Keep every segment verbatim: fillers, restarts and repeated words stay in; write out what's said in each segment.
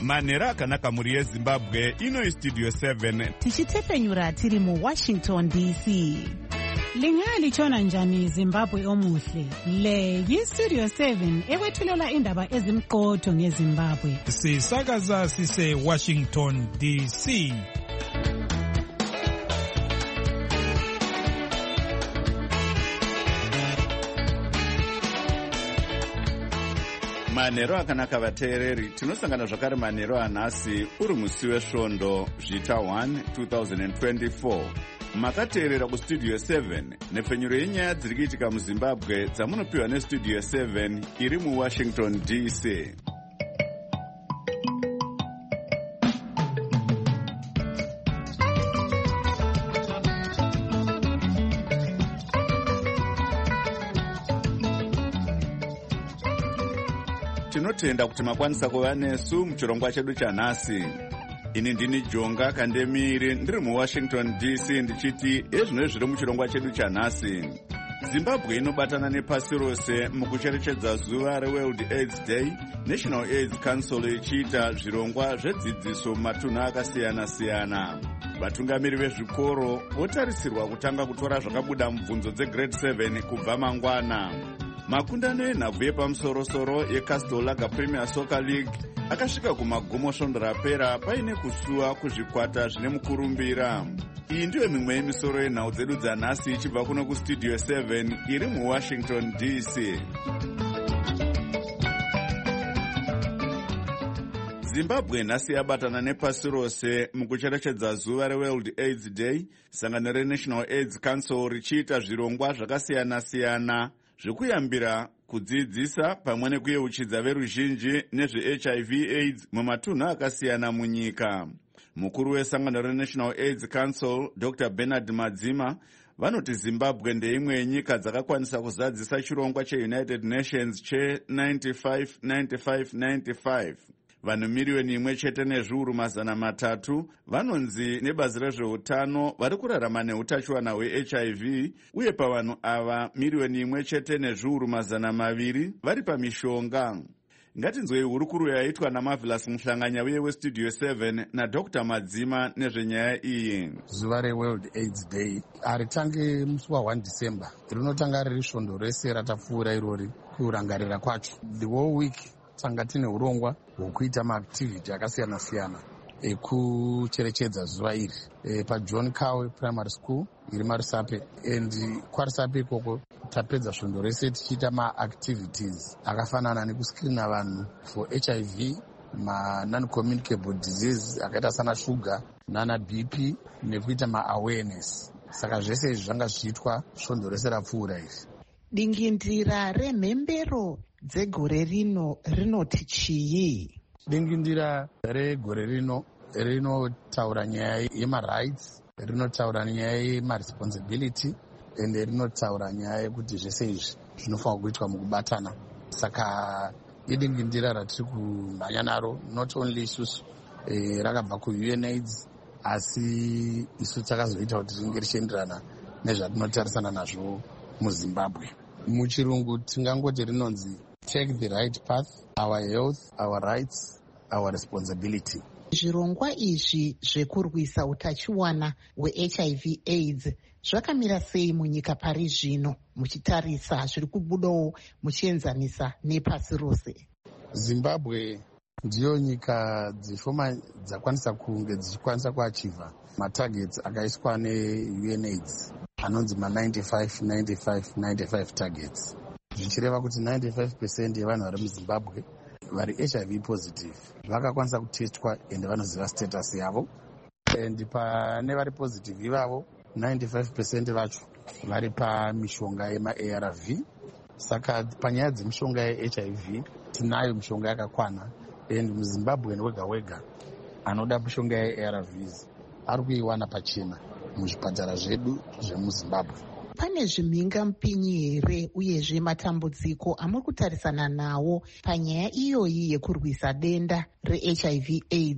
manhero akanaka mhuri yezimbabwe. Ino Studio seven tichitepenyura tiri muWashington D C. Lingalitshona njani Zimbabwe omuhle? Le yiStudio seven ekwethulela indaba ezimqotho ngeZimbabwe. Sisakaza sise Washington D C. manhero akanaka vateereri, tinosangana zvakare manhero anhasi uri musi wesvondo zvita one twenty twenty-four. Makateerera kuStudio seven nepfenyuro yenyaya dziri kuitika muZimbabwe dzamunopiwa neStudio seven iri muWashington D C. Tinotenda kuti makwanisa kuva nesu muchirongwa chedu chanhasi. Ini ndini Jonga Kandemiri ndiri muWashington D C ndichiti ezvino zviri muchirongwa chedu chanhasi. Zimbabwe inobatana nepasi rose mukucherechedza zuva reWorld AIDS Day, National AIDS Council ichiita zvirongwa zvedzidziso mumatunhu akasiyana-siyana. Vatungamiri vezvikoro votarisirwa kutanga kutora zvakabuda mubvunzo dzegrade seven kubva mangwana. Makundano enhabvu yepamusoro-soro yeCastle Lager Premier Soccer League akasvika kumagomo svondo rapera paine kusuwa kuzvikwata zvine mukurumbira. Iyi ndiyo mimwe yemisoro yenhau dzedu dzanhasi ichibva kuno kuStudio seven iri muWashington D C. Zimbabwe nhasi yabatana nepasi rose mukucherechedza zuva reWorld AIDS Day, sangano reNational AIDS Council richiita zvirongwa zvakasiyana-siyana zvekuyambira kudzidzisa pamwe nekuyeuchidza veruzhinji nezveH I V AIDS mumatunhu akasiyana munyika. Mukuru wesangano reNational AIDS Council Doctor Bernard Madzima vanoti Zimbabwe ndeimwe yenyika dzakakwanisa kuzadzisa chirongwa cheUnited Nations che95 95 95. Vanhu miriyoni imwe chete nezviuru mazana matatu vanonzi nebazi rezveutano vari kurarama neutachiwana hweH I V, uye pavanhu ava miriyoni imwe chete nezviuru mazana maviri vari pamishonga. Ngatinzwei hurukuru yaitwa naMarvelous Muhlanganya uye weStudio seven naDr Madzima nezvenyaya iyi. Zuva reWorld AIDS Day haritange musi wa1 December, rinotanga riri svondo rese ratapfuura irori kurangarira kwacho. The whole week tanga tine urongwa hwokuita maactivity akasiyana-siyana ekucherechedza zuva iri e, paJohn Kawe Primary School iri Marisape, and kwaRisape ikoko tapedza svondo rese tichiita maactivities akafanana nekuscreena vanhu for H I V, ma non-communicable disease akaita sana shuga nana B P, nekuita maawareness. Saka zvese izvi zvanga zvichiitwa svondo rese rapfuura iri. Dingindira remhembero dzegore rino rinoti chii? Dingindira regore rino rinotaura nyaya yemarights, rinotaura nyaya yemaresponsibility, ende rinotaura nyaya yekuti zvese izvi zvinofanira kuitwa mukubatana. Saka idingindira ratiri kumhanya naro, not only isusu e, rakabva kuUNAIDS, asi isu takazoita kuti ringe richienderana nezvatinotarisana nazvo muZimbabwe. Muchirungu tingangoti rinonzi take the right path, our health, our rights, our responsibility. Zvirongwa izvi zvekurwisa utachiwana hweH I V AIDS zvakamira sei munyika pari zvino, muchitarisa zviri kubudawo muchienzanisa nepasi rose? Zimbabwe ndiyo nyika dzishoma dzakwanisa kunge dzichikwanisa kuachiva matargets akaiswa neUNAIDS anonzi ma95 95 95 targets, zvichireva kuti ninety-five percent yevanhu vari muZimbabwe vari H I V positive vakakwanisa kutestwa ende vanoziva status yavo, and pane vari positive ivavo ninety-five percent vacho vari pamishonga yemaA R V. Saka panyaya dzemishonga yeH I V tinayo mishonga yakakwana, and muZimbabwe wega wega anoda mishonga yeA R Vs ari kuiwana pachena muzvipatara zvedu zvemuZimbabwe. Pane zvimhinga mupinyi here uyezve matambudziko amuri kutarisana nawo panyaya iyoyi yekurwisa denda reH I V AIDS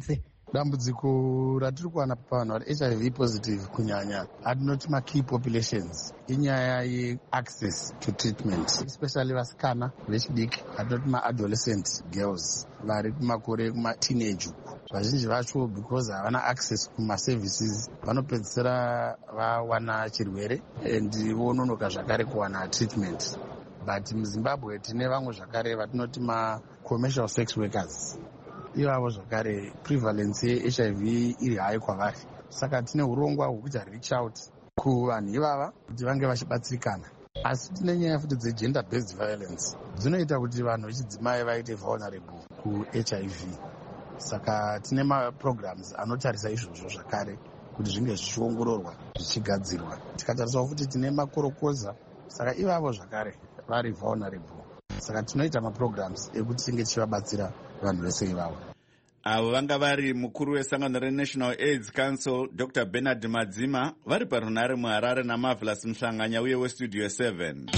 Dambudziko ratiri kuwana pavanhu vari H I V positive kunyanya hatinoti makey populations inyaya yeaccess to treatment, especially vasikana vechidiki, hatinoti maadolescent girls vari kumakore kumateenage uku. Vazhinji vacho because havana access kumaservices vanopedzisira vawana chirwere and vononoka zvakare kuwana treatment. But muZimbabwe tine vamwe zvakare vatinoti macommercial sex workers, ivavo zvakare prevalence ye-H I V iri hai kwavari. Saka tine urongwa hwekuti reach out kuvanhu ivava kuti vange vachibatsirikana. Asi tine nyaya futi dze-gender based violence dzinoita kuti vanhu vechidzimai vaite vulnerable ku-H I V. Saka tine maprograms anotarisa izvozvo zvakare kuti zvinge zvichiongororwa zvichigadzirwa. Tikatarisawo futi tine makorokoza, saka ivavo zvakare vari vulnerable. Saka tinoita maprograms ekuti tinge tichivabatsira vanhu vese ivavo. Avo vanga vari mukuru wesangano reNational AIDS Council Doctor Bernard Madzima vari parunare muHarare naMarvelous Mhlanganya uye weStudio seven.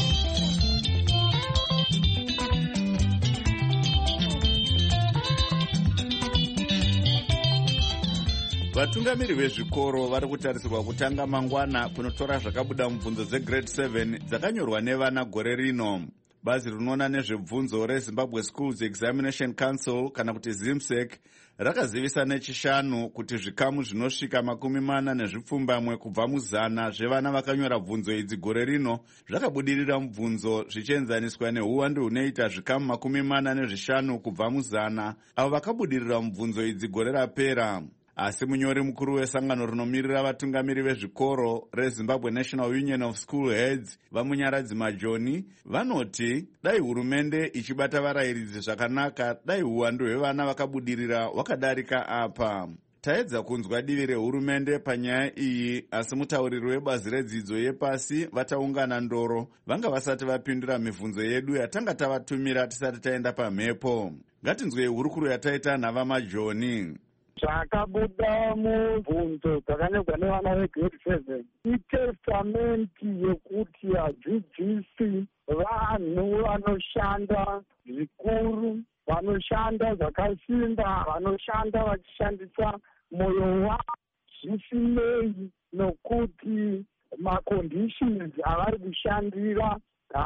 Vatungamiri vezvikoro vari kutarisirwa kutanga mangwana kunotora zvakabuda mubvunzo dzegrade seven dzakanyorwa nevana gore rino. Bazi rinoona nezvebvunzo reZimbabwe Schools Examination Council kana kuti ZIMSEC rakazivisa nechishanu kuti zvikamu zvinosvika makumi mana nezvipfumbamwe kubva muzana zvevana vakanyora bvunzo idzi gore rino zvakabudirira mubvunzo zvichienzaniswa neuwandu hunoita zvikamu makumi mana nezvishanu kubva muzana avo vakabudirira mubvunzo idzi gore rapera. Asi munyori mukuru wesangano rinomirira vatungamiri vezvikoro reZimbabwe National Union of School Heads vamunyaradzi Majoni vanoti dai hurumende ichibata varayiridzi zvakanaka dai uwandu hwevana vakabudirira hwakadarika apa. Taedza kunzwa divi rehurumende panyaya iyi, asi mutauriri webazi redzidzo yepasi vataungana ndoro vanga vasati vapindura mibvunzo yedu yatanga tavatumira tisati taenda pamhepo. Ngatinzwe hurukuru yataita nhava Majoni. Zvakabuda mubvunzo dzakanyorwa nevana vegrade seven itestamenti yekuti vadzidzisi vanhu vanoshanda zvikuru, vanoshanda zvakasimba, vanoshanda vachishandisa mwoyo wavo zvisinei nokuti maconditions avari kushandira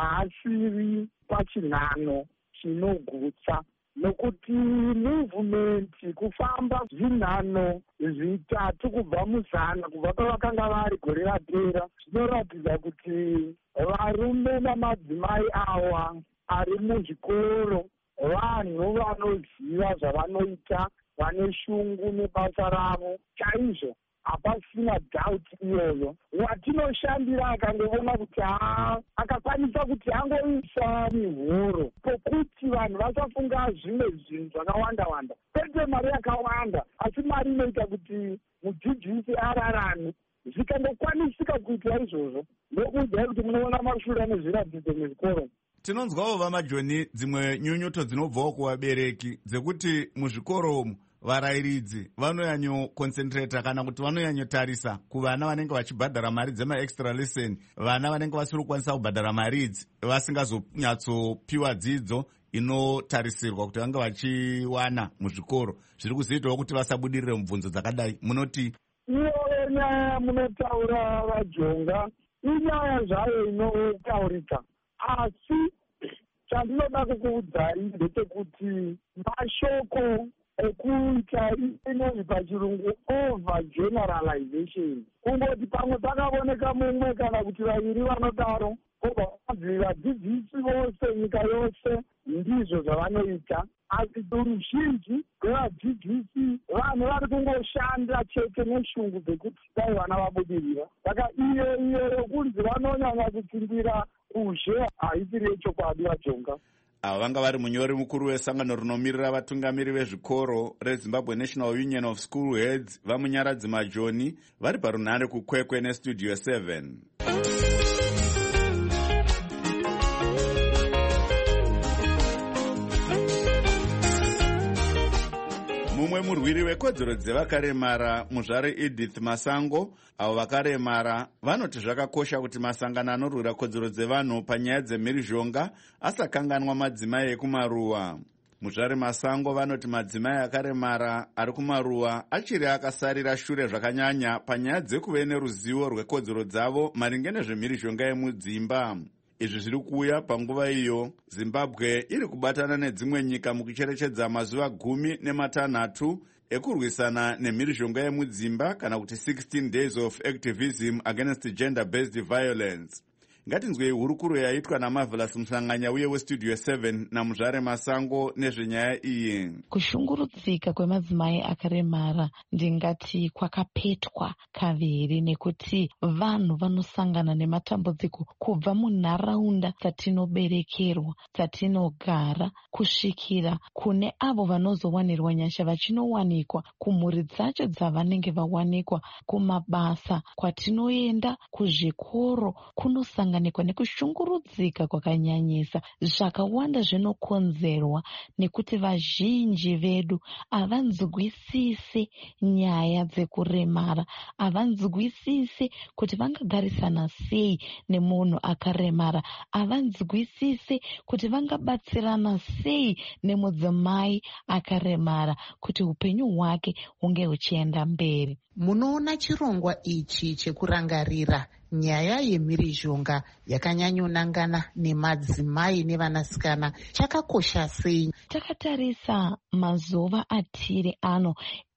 haasiri pachinhano chinogutsa. Nokuti movement kufamba zvinhano zvitatu kubva muzana kubva pavakanga vari gore rapera zvinoratidza kuti varume namadzimai awa ari muzvikoro vanhu vanoziva zvavanoita, vane shungu nebasa ravo chaizvo. Hapasina doubt iyoyo. Watinoshandira akangoona kuti akakwanisa kuti angoisa mihoro pokuti vanhu vasafunga zvimwe zvinhu zvakawanda-wanda. Kwete mari yakawanda, asi mari inoita kuti mudzidzisi ararame. Zvikangokwanisika kuitwa izvozvo, ndokuudza kuti munoona mashure nezviratidzo muzvikoro. Tinonzwawo vaMajoni dzimwe nyunyuto dzinobvawo kuvabereki dzekuti muzvikoro umu varayiridzi vanoyanyoconcentrata kana kuti vanoyanyotarisa kuvana vanenge vachibhadhara mari dzemaextra lesson, vana vanenge vasiri kukwanisa kubhadhara mari idzi vasingazonyatsopiwa dzidzo inotarisirwa kuti vange vachiwana muzvikoro. Zviri kuzoitawo kuti vasabudirire mubvunzo dzakadai. Munoti iyoyo nyaya munotaura vaJonga inyaya zvayo inotaurika, asi chandinoda kukuudzai ndechekuti mashoko ekuita inonzi pachirungu over generalization, kungoti pamwe pakaoneka mumwe kana kuti vaviri vanodaro obva vanzi vadzidzisi vose nyika yose ndizvo zvavanoita. Asi ruzhinji rwevadzidzisi vanhu vari kungoshanda chete neshungu dzekuti dai vana vabudirira. Saka iyo iyo yokunzi vanonyanya kutsimbira uzhe haisiri yechokwadi vaJonga. Ava vanga vari munyori mukuru wesangano rinomirira vatungamiri vezvikoro reZimbabwe National Union of School Heads vamunyaradzi Majoni vari parunare kukwekwe neStudio seven. Mumwe murwiri wekodzero dzevakaremara muzvare Edith Masango avo vakaremara vanoti zvakakosha kuti masangano anorwira kodzero dzevanhu panyaya dzemhirizhonga asakanganwa madzimai ekumaruwa. Muzvare Masango vanoti madzimai akaremara ari kumaruwa achiri akasarira shure zvakanyanya panyaya dzekuve neruzivo rwekodzero dzavo maringe nezvemhirizhonga yemudzimba. Izvi zviri kuuya panguva iyo Zimbabwe iri kubatana nedzimwe nyika mukucherechedza mazuva gumi nematanhatu ekurwisana nemhirizhonga yemudzimba kana kuti sixteen days of activism against gender-based violence. Ngatinzwei hurukuro yaitwa naMarvelous Mhlanganya uye weStudio seven naMuzvare Masango nezvenyaya iyi. Kushungurudzika kwemadzimai akaremara ndingati kwakapetwa kaviri, nekuti vanhu vanosangana nematambudziko kubva munharaunda dzatinoberekerwa, dzatinogara, kusvikira kune avo vanozowanirwa nyasha vachinowanikwa kumhuri dzacho dzavanenge vawanikwa, kumabasa kwatinoenda, kuzvikoro kunosangana nekushungurudzika kwakanyanyisa. Zvakawanda zvinokonzerwa nekuti vazhinji vedu havanzwisise nyaya dzekuremara, havanzwisise kuti vangagarisana sei nemunhu akaremara, havanzwisise kuti vangabatsirana sei nemudzimai akaremara kuti upenyu hwake hunge huchienda mberi. Munoona chirongwa ichi chekurangarira nyaya yemhirizhonga yakanyanyonangana nemadzimai nevanasikana chakakosha sei? Takatarisa mazuva atiri ano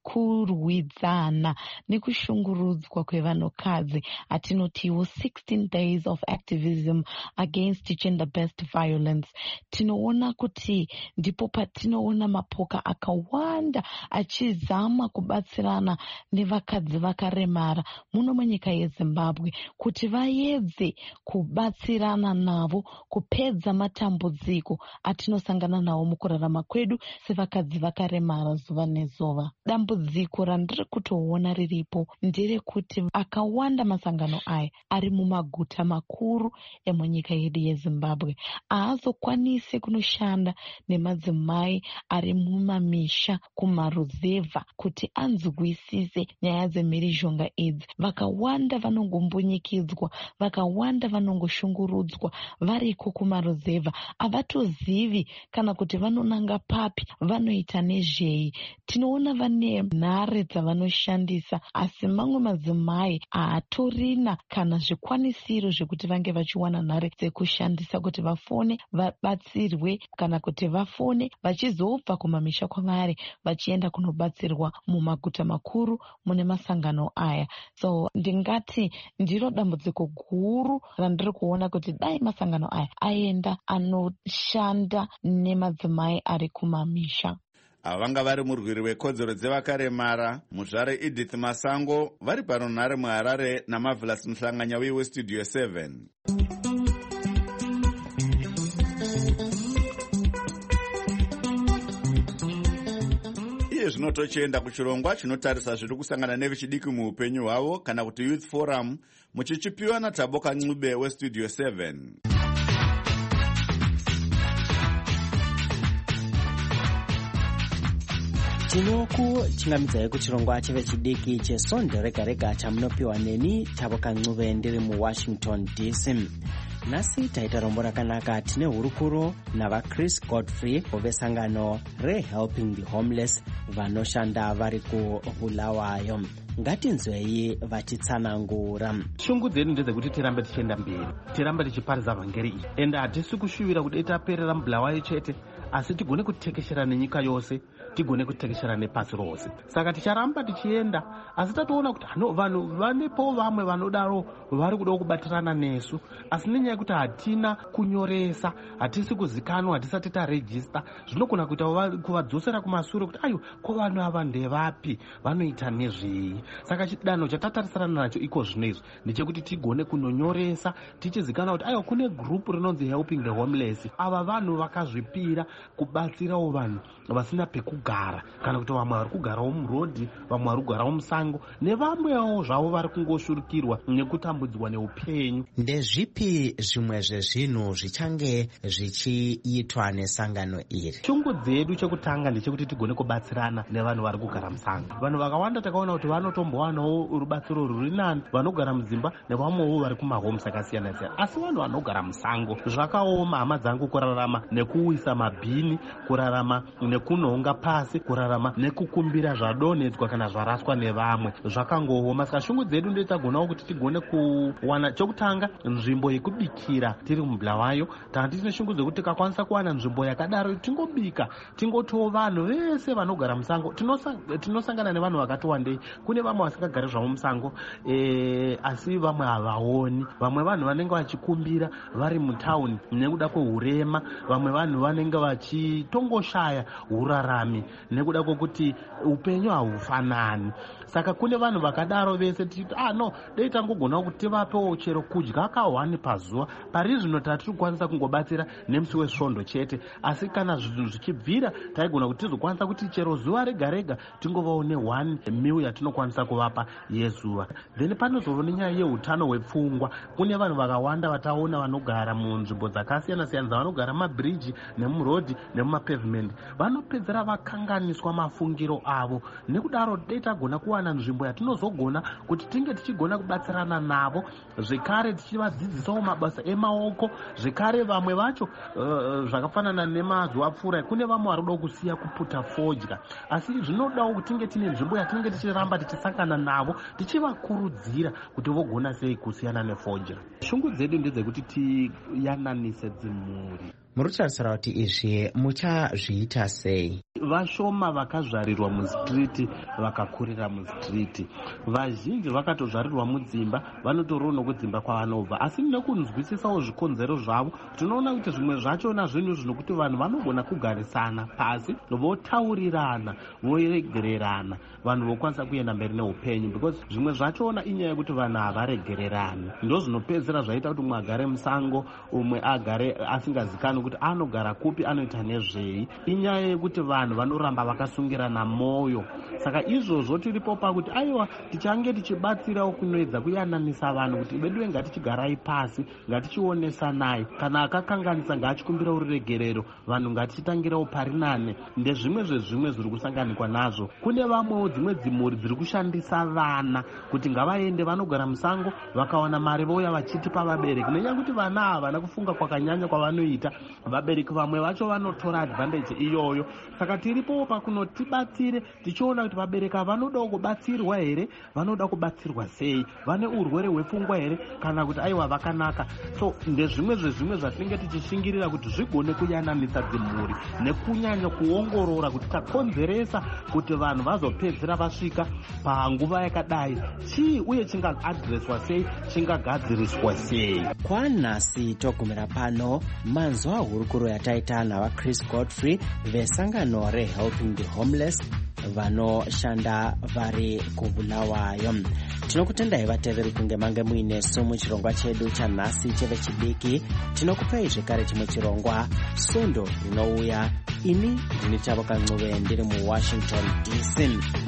kurwidzana nekushungurudzwa kwevanhukadzi atinotiwo sixteen days of activism against gender-based violence. Tinoona kuti ndipo patinoona mapoka akawanda achizama kubatsirana nevakadzi vakaremara muno munyika yeZimbabwe kuti vaedze kubatsirana navo kupedza matambudziko atinosangana nawo mukurarama kwedu sevakadzi vakaremara zuva nezuva. Dambudziko randiri kutoona riripo nderekuti akawanda masangano aya ari mumaguta makuru emunyika yedu yeZimbabwe haazokwanisi kunoshanda nemadzimai ari mumamisha kumaruzevha kuti anzwisise nyaya dzemhirizhonga idzi. Vakawanda vanongombunyikidzwa, vakawanda vanongoshungurudzwa variko kumaruzevha, havatozivi kana kuti vanonanga papi, vanoita nezvei. Tinoona vane nhare dzavanoshandisa, asi mamwe madzimai haatorina kana zvikwanisiro zvekuti vange vachiwana nhare dzekushandisa kuti vafone vabatsirwe kana kuti vafone vachizobva kumamisha kwavari vachienda kunobatsirwa mumaguta makuru mune masangano aya. So ndingati ndiro dambudziko guru randiri kuona kuti dai masangano aya aenda anoshanda nemadzimai ari kumamisha. Avanga vari murwiri wekodzero dzevakaremara Muzvare Edith Masango vari panonhare muHarare naMarvelous Mhlanganya uye weStudio seven. Iye zvino tochienda kuchirongwa chinotarisa zviri kusangana nevechidiki muupenyu hwavo kana kuti Youth Forum muchichipiwa naTaboka Ncube weStudio seven. Tinokuchingamidzai kuchirongwa chevechidiki chesonde rega rega chamunopiwa neni Taboka Ncube ndiri muWashington D C. Nhasi taita rombo rakanaka. Tine hurukuro navaChris Godfrey vesangano reHelping the Homeless vanoshanda vari kuBulawayo. Ngatinzwei vachitsanangura. Shungu dzedu ndedzekuti tirambe tichienda mberi, tirambe tichiparidza vhangeri iyi, ende hatisi kushuvira kuti taperera muBulawayo chete, asi tigone kutekeshera nenyika yose, tigone kutekeshera nepasi rose. Saka ticharamba tichienda, asi tatoona kuti hano vanhu vanepo vamwe vanodaro vari kuda kubatirana nesu, asi nenyaya yekuti hatina kunyoresa, hatisi kuzikanwa, hatisati tarejista, zvinogona kuita kuvadzosera kumashure kuti ayo ko vanhu ava ndevapi, vanoita nezvei. Saka chidanho chatatarisana nacho iko zvino izvi ndechekuti tigone kunonyoresa tichizikana kuti ayo kune group rinonzi Helping the Homeless. Ava vanhu vakazvipira kubatsirawo vanhu vasina pekugara. kugara, kana kuti vamwe vari kugarawo murodhi, vamwe vari kugarawo musango, nevamwewo zvavo vari kungoshurukirwa nekutambudzwa neupenyu. Ndezvipi zvimwe zvezvinhu zvichange zvichiitwa nesangano iri? Shungu dzedu chekutanga ndechekuti tigone kubatsirana nevanhu vari kugara musango. Vanhu vakawanda takaona kuti vanotombowanawo rubatsiro rwuri nani, vanogara mudzimba nevamwewo vari kumahomes akasiyana siyana. Asi vanhu vanogara musango zvakaoma, hama dzangu, kurarama nekuwisa mabhini, kurarama nekunhonga pasi, kurarama nekukumbira zvadonhedzwa kana zvaraswa nevamwe, zvakangooma. Saka shungu dzedu ndetagonawo kuti tigone kuwana chokutanga nzvimbo yekubikira tiri muBulawayo. Tanga tisine shungu dzekuti tikakwanisa kuwana nzvimbo yakadaro tingobika, tingotiwo vanhu vese vanogara musango. Tinosangana nevanhu vakati wandei. Kune vamwe vasingagari zvavo musango e, asi vamwe havaoni. Vamwe vanhu vanenge vachikumbira vari mutauni nekuda kwehurema. Vamwe vanhu vanenge vachitongoshaya urarami nekuda kwokuti upenyu hahufanani. Saka kune vanhu vakadaro vese tichiti ah no, dei tangogonawo kuti tivapewo chero kudya kahwani pazuva. Pari zvino tatiri kukwanisa kungobatsira nemusi wesvondo chete, asi kana zvinhu zvichibvira taigona kuti tizokwanisa kuti chero zuva rega rega tingovawo nehwani miu yatinokwanisa kuvapa yezuva. Then panozovo nenyaya yeutano hwepfungwa. Kune vanhu vakawanda vataona vanogara munzvimbo dzakasiyana siyana, vanogara mumabhiriji nemurodhi nemumapavement, vanopedzera vakanganiswa mafungiro avo. Nekudaro dei tagona kuwana nzvimbo yatinozogona kuti tinge tichigona kubatsirana navo, zvekare tichivadzidzisawo mabasa emaoko. Zvekare vamwe vacho uh, zvakafanana nemazuva apfuura, kune vamwe vari kuda kusiya kuputa fodya, asi zvinodawo kuti tinge tine nzvimbo yatinenge tichiramba tichisangana navo tichivakurudzira kuti vogona sei kusiyana nefodya. Shungu dzedu ndedzekuti tiyananise dzimhuri. Murutarisira kuti izvi muchazviita sei? Vashoma vakazvarirwa mustriti vakakurira mustriti, vazhinji vakatozvarirwa mudzimba, vanotoriwo nokudzimba kwavanobva. Asi nekunzwisisawo zvikonzero zvavo, tinoona kuti zvimwe zvachona zvinhu zvinokuti vanhu vanogona kugarisana pasi votaurirana, voregererana, vanhu vokwanisa kuenda mberi neupenyu, because zvimwe zvachona inyaya yekuti vanhu havaregererani. Ndo zvinopedzera zvaita kuti umwe agare musango, umwe agare asingazikani kuti anogara kupi, anoita nezvei. Inyaya yekuti vanhu vanoramba vakasungirana moyo. Saka izvozvo tiripo pakuti aiwa tichange tichibatsirawo kunoedza kuyananisa vanhu kuti bedu ngatichigarai pasi, ngatichionesanai. Kana akakanganisa ngachikumbira uregerero, vanhu ngatichitangirawo pari nane. Ndezvimwe zvezvimwe zviri kusanganikwa nazvo. Kune vamwewo dzimwe dzimhuri dziri kushandisa vana kuti ngavaende vanogara musango, vakawana mari vouya vachitipa vabereki. Nenyaya kuti vana havana kufunga kwakanyanya kwavanoita, vabereki vamwe vacho vanotora advantage iyoyo. Saka tiripo pakunotibatsire tichiona kuti vabereki vanodawo kubatsirwa here, vanoda kubatsirwa sei, vane urwere hwepfungwa here, kana kuti aiwa vakanaka. So ndezvimwe zvezvimwe zvatinenge tichishingirira kuti zvigone kuyananisa dzimhuri nekunyanya kuongorora kuti takonzeresa kuti vanhu vazopedzera vasvika panguva yakadai chii uye chingaadhireswa sei, chingagadziriswa sei. Kwanhasi togumira pano manzwa hurukuro yataita navaChris Godfrey vesangano reHelping the Homeless vanoshanda vari kuBulawayo. Tinokutendai vateveri kunge mange muinesu muchirongwa chedu chanhasi chevechidiki. Tinokupei zvekare chimwe chirongwa Svondo rinouya. Ini ndini Tavoka Ncube ndiri muWashington D C.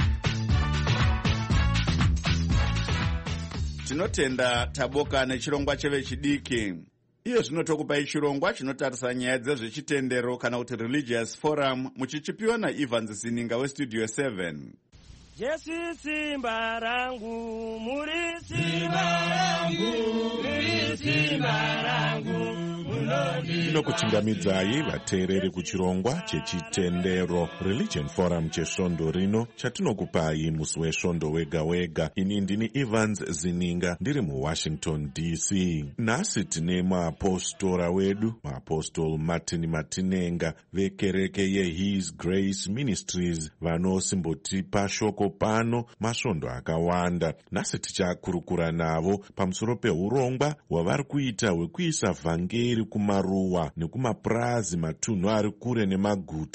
Tinotenda Taboka nechirongwa chevechidiki. Iyo zvino tokupai chirongwa chinotarisa nyaya dzezvechitendero kana kuti Religious Forum, muchichipiwa naEvans Zininga weStudio seven. Jesu simba rangu, muri simba rangu, muri simba rangu. Tinokuchingamidzai vateereri kuchirongwa chechitendero Religion Forum chesvondo rino chatinokupai musi wesvondo wega wega. Ini ndini Evans Zininga ndiri muWashington D C. Nhasi tine maapostora wedu, maapostol Martin Matinenga vekereke yeHis Grace Ministries vanosimbotipa shoko pano masvondo akawanda. Nhasi tichakurukura navo pamusoro peurongwa hwavari kuita hwekuisa vhangeri kumaruwa nekumapurazi matunhu ari kure nemaguta.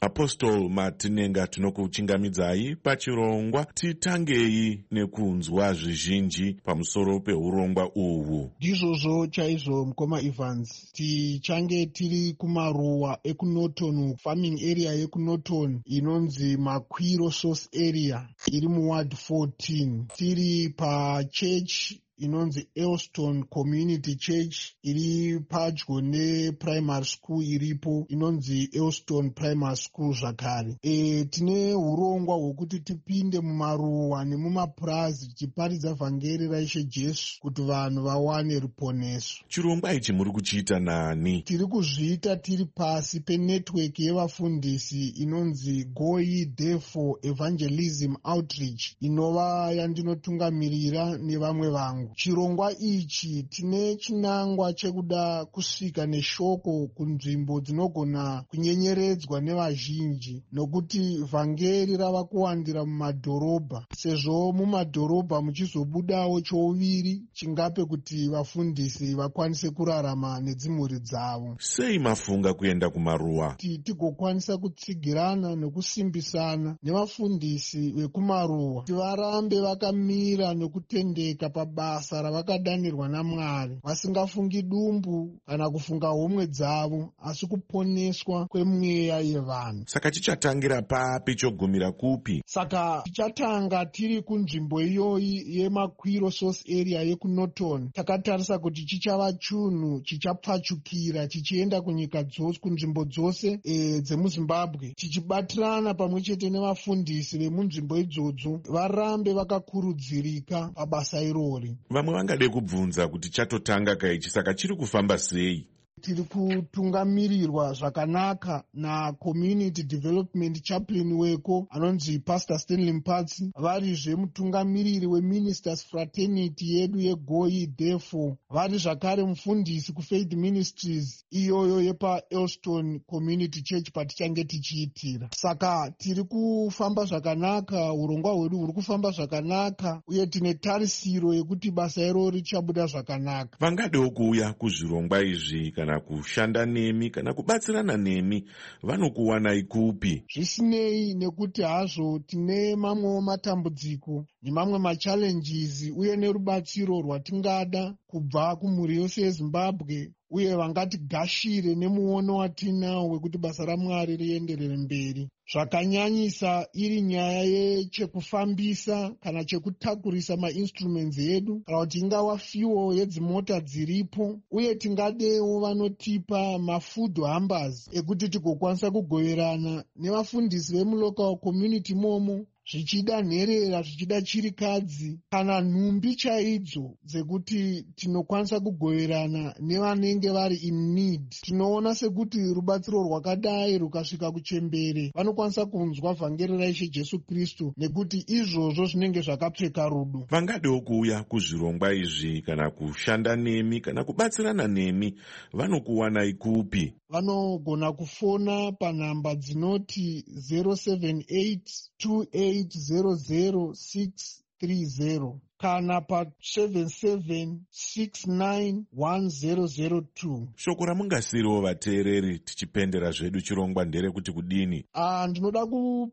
Apostle Matinenga, tinokuchingamidzai pachirongwa. Titangei nekunzwa zvizhinji pamusoro peurongwa uhwu. Ndizvozvo chaizvo mukoma Evans, tichange tiri kumaruwa ekuNorton, farming area yekuNorton inonzi Makwiro Source area iri muward fourteen, tiri pachurch inonzi Elston Community Church iri padyo neprimary school iripo inonzi Elston Primary School zvakare. E, tine urongwa hwekuti tipinde mumaruwa nemumapurazi tichiparidza vhangeri raIshe Jesu kuti vanhu vawane ruponeso. Chirongwa ichi muri kuchiita nani? Tiri kuzviita tiri pasi penetwork yevafundisi inonzi Go Ye Therefore Evangelism Outreach inova yandinotungamirira nevamwe vangu. Chirongwa ichi tine chinangwa chekuda kusvika neshoko kunzvimbo dzinogona kunyenyeredzwa nevazhinji, nokuti vhangeri rava kuwandira mumadhorobha, sezvo mumadhorobha muchizobudawo chouviri chingape kuti vafundisi vakwanise kurarama nedzimhuri dzavo. Sei mafunga kuenda kumaruwa? Tigokwanisa kutsigirana nekusimbisana nevafundisi vekumaruwa kuti varambe vakamira nekutendeka pabasa ravakadanirwa naMwari, vasingafungi dumbu kana kufunga homwe dzavo, asi kuponeswa kwemweya yevanhu. Saka tichatangira papi chogumira kupi? Saka tichatanga tiri kunzvimbo iyoyi yeMakwiro Source area yekuNorton. Takatarisa kuti chichava chunhu chichapfachukira chichienda kunyika dzose, kunzvimbo dzose e, dzemuZimbabwe, tichibatirana pamwe chete nevafundisi vemunzvimbo idzodzo varambe vakakurudzirika pabasa irori. Vamwe vangade kubvunza kuti chatotanga kaichi, saka chiri kufamba sei? Tiri kutungamirirwa zvakanaka naCommunity Development Chaplain weko anonzi Pastor Stanley Mpatsi, varizve mutungamiriri weMinisters Fraternity yedu yeGo Ye Therefore, vari zvakare mufundisi kuFaith Ministries iyoyo yepa Elston Community Church patichange tichiitira. Saka tiri kufamba zvakanaka, urongwa hwedu huri kufamba zvakanaka, uye tine tarisiro yekuti basa iro richabuda zvakanaka. Vangadewo kuuya kuzvirongwa izvi kana kushanda nemi kana kubatsirana nemi vanokuwanai kupi? Zvisinei, nekuti hazvo tine mamwewo matambudziko nemamwe machallenges uye nerubatsiro rwatingada kubva kumhuri yose yeZimbabwe, uye vangatigashire nemuono watinawo wekuti basa raMwari rienderere mberi. Zvakanyanyisa iri nyaya yechekufambisa kana chekutakurisa mainstruments edu, kana kuti ingava fuel yedzimota dziripo, uye tingadewo vanotipa mafood hampers ekuti tigokwanisa kugoverana nevafundisi vemulocal community momo, zvichida nherera, zvichida chirikadzi kana nhumbi chaidzo dzekuti tinokwanisa kugoverana nevanenge vari in need. Tinoona sekuti rubatsiro rwakadai rukasvika kuchembere vanokwanisa kunzwa vhangeri raIshe Jesu Kristu, nekuti izvozvo zvinenge zvakapfeka rudo. Vangadewo kuuya kuzvirongwa izvi kana kushanda nemi kana kubatsirana nemi vanokuwanai kupi? Vanogona kufona panhamba dzinoti zero seven eight two eight zero zero six three zero kana pa seven seven six nine one zero zero two. Shoko ramungasiriwo vateereri tichipendera zvedu chirongwa nderekuti kudini? Ah, ndinoda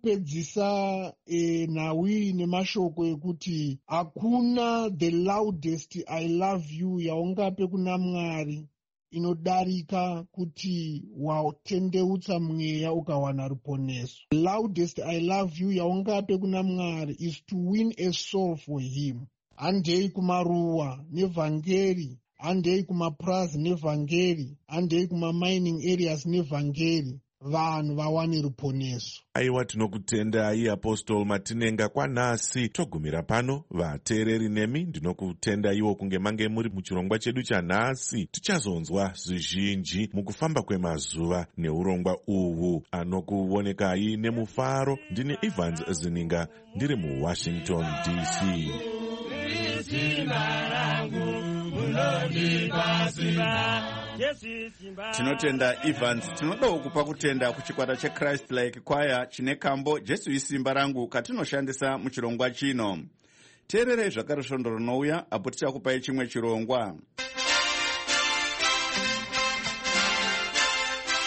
kupedzisa e, nawi nemashoko ekuti hakuna the loudest I love you yaungape kuna Mwari inodarika kuti watendeutsa mweya ukawana ruponeso. Loudest I love you yaungape kuna Mwari is to win a soul for him. Handei kumaruwa nevhangeri, handei kumapurazi nevhangeri, handei kumamining areas nevhangeri, vanhu vawane ruponeso. Aiwa, tinokutendai Apostle Matinenga kwanhasi. Togumira pano vateereri nemi, ndinokutendaiwo kunge mange muri muchirongwa chedu chanhasi. Tichazonzwa zvizhinji mukufamba kwemazuva neurongwa uhwu. Anokuonekai nemufaro ndini Evans Zininga ndiri muWashington D C. Tinotenda Evans. Tinodawo kupa kutenda kuchikwata cheChrist Like Choir chine kambo Jesu isimba rangu katinoshandisa muchirongwa chino. Teererei zvakare svondo rinouya apo tichakupai chimwe chirongwa.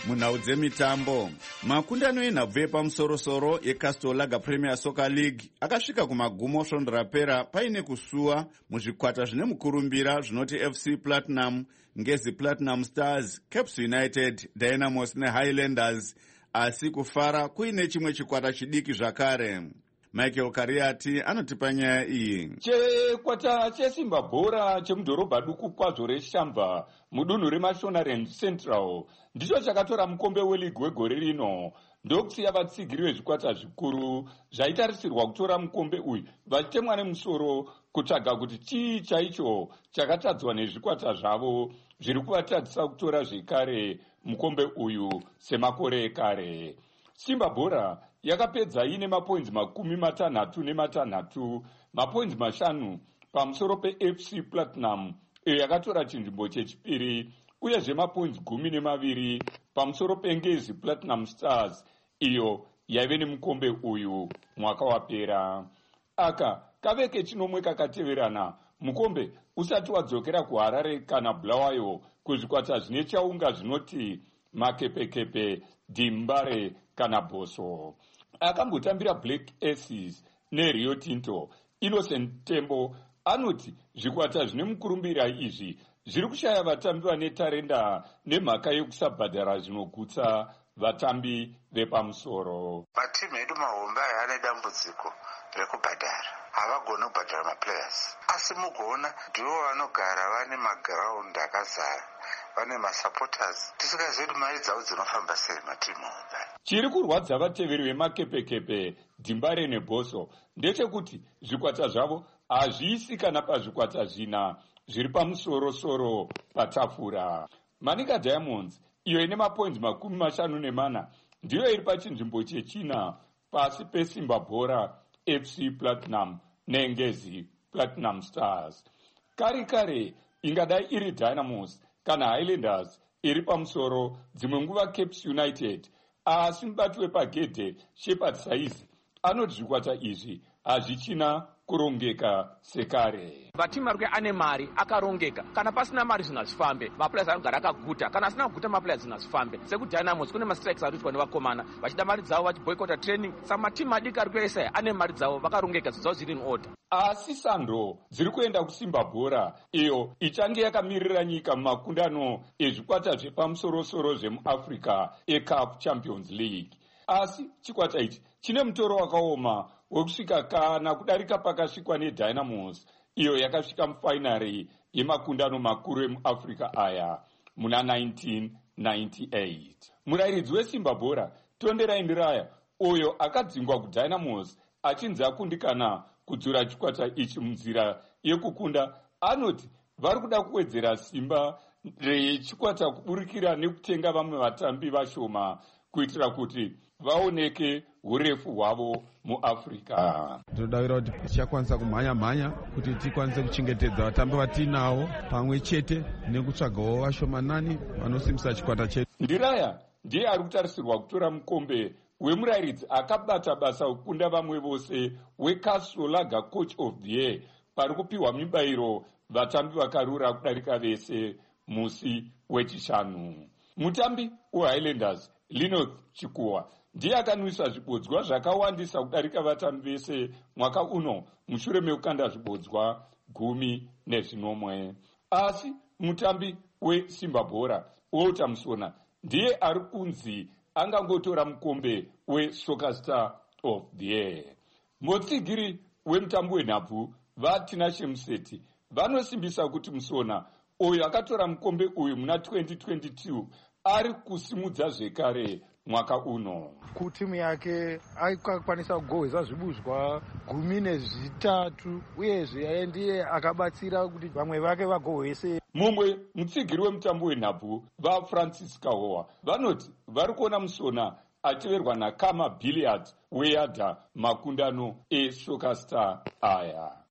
munhau dzemitambo, makundano enhabvu yepamusorosoro yeCastor Lager Premier Soccer League akasvika kumagumo svondo rapera paine kusuwa muzvikwata zvine mukurumbira zvinoti F C Platinum, Ngezi Platinum Stars, Caps United, Dynamos neHighlanders, asi kufara kuine chimwe chikwata chidiki zvakare. Michael Kariati anotipa nyaya iyi. Chikwata chesimba bhora chemudhorobha duku kwazvo reShamva mudunhu reMashonaland Central ndicho chakatora mukombe weligi wegore rino, ndokusiya vatsigiri vezvikwata zvikuru zvaitarisirwa kutora mukombe uyu vachitemwa nemusoro kutsvaga kuti chii chaicho chakatadzwa nezvikwata zvavo zviri kuvatadzisa kutora zvekare mukombe uyu semakore ekare. Simba bhora yakapedza ine mapoints makumi matanhatu nematanhatu, mapoints mashanu pamusoro peF C Platinum iyo yakatora chinzvimbo chechipiri, uyezve mapoints gumi nemaviri pamusoro peNgezi Platinum Stars iyo yaive nemukombe uyu mwaka wapera. Aka kave kechinomwe kakateverana mukombe usati wadzokera kuHarare kana Bulawayo kuzvikwata zvine chaunga zvinoti makepekepe, Dimbare kana Boso. Akambotambira Black Aces neRio Tinto, Innocent Tembo anoti zvikwata zvine mukurumbira izvi zviri kushaya vatambi vane tarenda nemhaka yekusabhadhara zvinogutsa vatambi vepamusoro. Matimu edu mahombe aya ane dambudziko rekubhadhara, havagoni kubhadhara maplayers, asi mugoona ndivo vanogara vane magiraundi akazara, vane masupporters, tisingazivi kuti mari dzavo dzinofamba sei matimu aya. Chiri kurwadza vateveri vemakepekepe, Dimbare neBoso ndechekuti zvikwata zvavo hazviisi kana pazvikwata zvina zviri pamusoro-soro patafura. Manika Diamonds iyo ine mapoints makumi mashanu nemana ndiyo iri pachinzvimbo chechina pasi pesimba bhora F C Platinum neNgezi Platinum Stars. Kare kare ingadai iri Dynamos kana Highlanders iri pamusoro, dzimwe nguva Caps United, asi mubati wepagedhe Shepard Saizi anoti zvikwata izvi hazvichina kurongeka sekare. Matimu ari ane mari akarongeka, kana pasina mari zvinhu hazvifambe, maplayers anogara akaguta, kana asina kuguta maplayers zvinhu hazvifambe. Sekudynamos kune mastrikes ari kuitwa nevakomana vachida mari dzavo vachiboycota training, saka matimu madiki ari kuesa ane mari dzavo vakarongeka, zvinhu zvavo zviri in order. Asi sando dziri kuenda kusimba bhora iyo ichange yakamirira nyika mumakundano ezvikwata zvepamusoro-soro zvemuAfrica eCup Champions League. Asi chikwata ichi chine mutoro wakaoma wekusvika kana kudarika pakasvikwa neDynamos iyo yakasvika mufainari yemakundano makuru emuAfrica aya muna nineteen ninety-eight. Murairidzi wesimba bhora Tonderai Ndiraya uyo akadzingwa kuDynamos achinzi akundikana kudzura chikwata ichi munzira yekukunda anoti vari kuda kuwedzera simba rechikwata kuburikira nekutenga vamwe vatambi vashoma kuitira kuti vaoneke urefu hwavo muAfrica. Tinodavira kuti tichakwanisa kumhanya-mhanya kuti tikwanise kuchengetedza vatambi vatinavo pamwe chete nekutsvagawo vashomanani vanosimbisa chikwata chetu. Ndiraya ndiye ari kutarisirwa kutora mukombe wemurairidzi akabata basa kukunda vamwe vose weCastor Lager Coach of the Year pari kupiwa mibairo vatambi vakarura kudarika vese musi wechishanu. Mutambi weHighlanders Linoth Chikuwa ndiye akanwisa zvibodzwa zvakawandisa kudarika vatambi vese mwaka uno mushure mekukanda zvibodzwa gumi nezvinomwe. Asi mutambi wesimba bhora Walter Musona ndiye ari kunzi angangotora mukombe weSoccer Star of the Year. Mutsigiri wemutambo wenhabvu vaTina Shemuseti vanosimbisa kuti Musona uyo akatora mukombe uyu muna twenty twenty-two ari kusimudza zvekare mwaka uno. Kutimu yake akakwanisa kugohwesa zvibudzwa gumi nezvitatu uyezve ndiye akabatsira kuti vamwe vake vagohwese. Mumwe mutsigiri wemutambo wenhabvu vaFrancis Kahowa vanoti vari kuona Musona ateverwa naKama Billiards weyadha makundano eSoccer Star aya.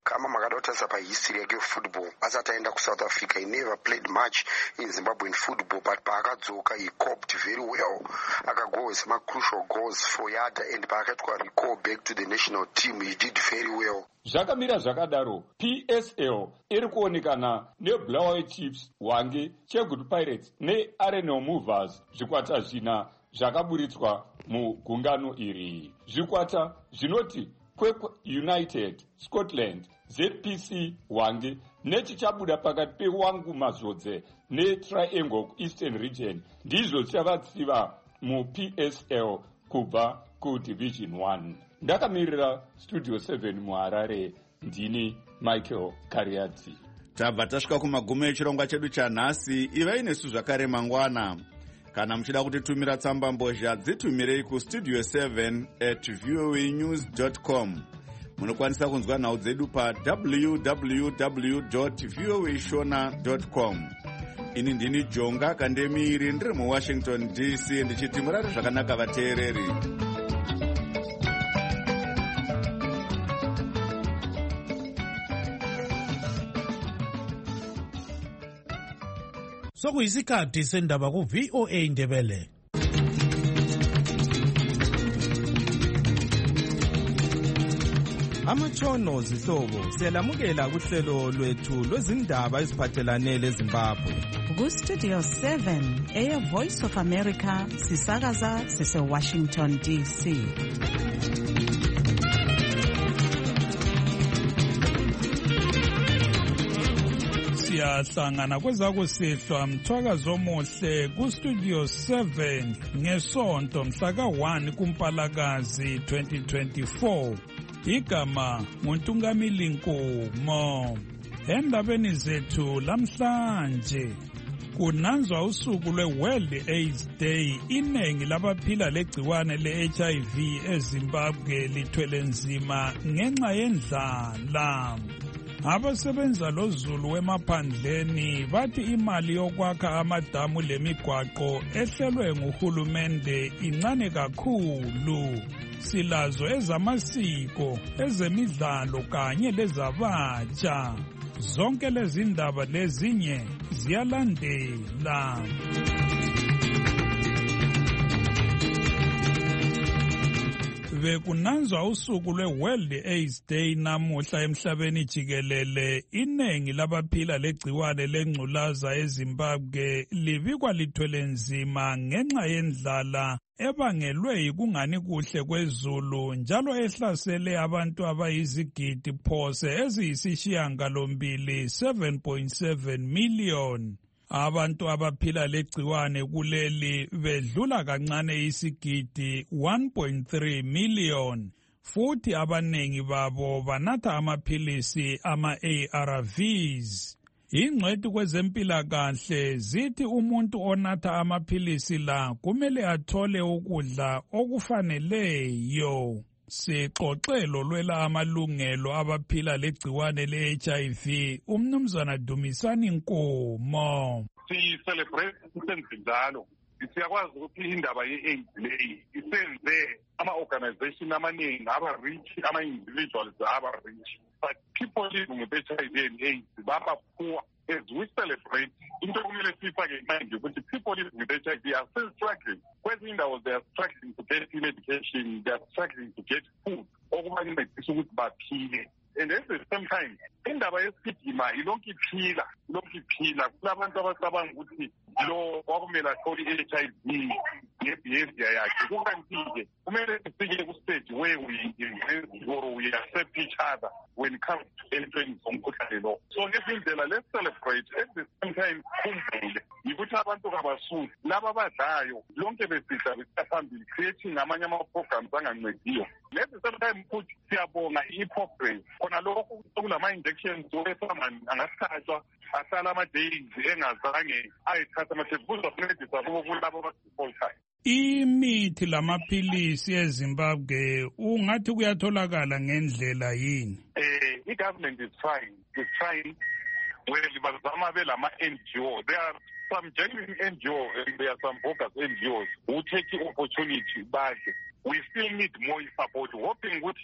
kama makada kutarisa pahistory yake yefootball asati aenda kuSouth Africa. He never played much in Zimbabwean football, but paakadzoka he coped very well, akagoal some crucial goals for Yada, and paakatwa recall back to the national team, he did very well. Zvakamira zvakadaro, P S L iri kuonekana neBulawayo Chiefs, Hwange, Chegutu Pirates neArenal Movers, zvikwata zvina zvakaburitswa mugungano iri. Zvikwata zvinoti Kwekwe United, Scotland, Z P C Hwange nechichabuda pakati peWangu Mazodze neTriangle Eastern Region ndizvo zvichavatsiva muP S L kubva kuDivision one. Ndakamirira Studio seven muHarare, ndini Michael Kariadzi. Tabva tasvika kumagumo echirongwa chedu chanhasi. Ivai nesu zvakare mangwana. Kana muchida kutitumira tsamba mbozha, dzitumirei kustudio seven at voanews dot com. Munokwanisa kunzwa nhau dzedu pa w w w dot voa shona dot com. Ini ndini Jonga Kandemiri, ndiri muWashington D C, ndichiti murare zvakanaka vateereri. Sokuyisikhathi sendaba ku V O A Ndebele. Amatshono zihlobo siyalamukela kuhlelo lwethu lwezindaba eziphathelane leZimbabwe. Ku Studio seven eya Voice of America sisakaza sise Washington D C. Siyahlangana kwezakusihlwa mthwakazo omuhle ku Studio seven ngesonto mhla ka one kuMpalakazi twenty twenty-four. Igama nguNtungamili Nkomo. Endabeni zethu lamhlanje kunanzwa usuku lwe-World AIDS Day. Inengi labaphila legciwane le-H I V eZimbabwe lithwele nzima ngenxa yendlala. Abasebenza lozulu wemaphandleni bathi imali yokwakha amadamu lemigwaqo ehlelwe nguhulumende incane kakhulu. Silazo ezamasiko, ezemidlalo kanye lezabatsha. Zonke lezi ndaba lezinye ziyalandela. Bekunanzwa usuku lwe-World AIDS Day namuhla emhlabeni jikelele. Inengi labaphila legciwane lengculaza eZimbabwe libikwa lithwele nzima ngenxa yendlala ebangelwe yikungani kuhle kwezulu njalo ehlasele abantu abayizigidi phose eziyisishiyangalombili seven point seven million. Abantu abaphila legciwane kuleli bedlula kancane isigidi one point three million. Futhi abanengi babo banatha amaphilisi ama-A R Vs. Ingcwethi kwezempilakahle zithi umuntu onatha amaphilisi la kumele athole ukudla okufaneleyo. Sixoxelo lwela amalungelo abaphila legciwane le-H I V, umnumzana Dumisani Nkomo. Si-celebrate isenzalo. Siyakwazi ukuthi indaba ye-AIDS leyi isenze ama-organization amaningi aba-rich, ama-individuals aba-rich. But people living with H I V and AIDS baba poor. As we celebrate, into kumele sifake imanje ukuthi people living with H I V are still struggling. Kwezinye indawo they are struggling to get medication, they are struggling to get food. Okubancedisa ukuthi baphile. And at the same time, indaba yesigima ilokhu iphila, ilokhu iphila. Kulabantu abacabanga ukuthi lo kwakumele athole i-H I V ngebehavior yakhe. Kukanti-ke kumele sifike ku-stage where we embrace or we accept each other when it comes to entering zomkhuhlane lo. So ngezindlela let's celebrate, at the same time khumbule yikuthi abantu kabasuki laba abadlayo lonke besidla besiyaphambili creating amanye ama-programs angancediyo. At the same time futhi siyabonga i-progress khona lokhu sokulama-injections wesama angahlatshwa ahlala ama-days engazange ayithatha amathebuzwa kuncedisa kulabo abasifoltayo. Imithi lamaphilisi eZimbabwe ungathi kuyatholakala ngendlela yini? Eh, i-government is trying, is trying. Well, bazama belama-N G O. There are some genuine N G O and there are some bogus N G Os who take the opportunity, but we still need more support, hoping with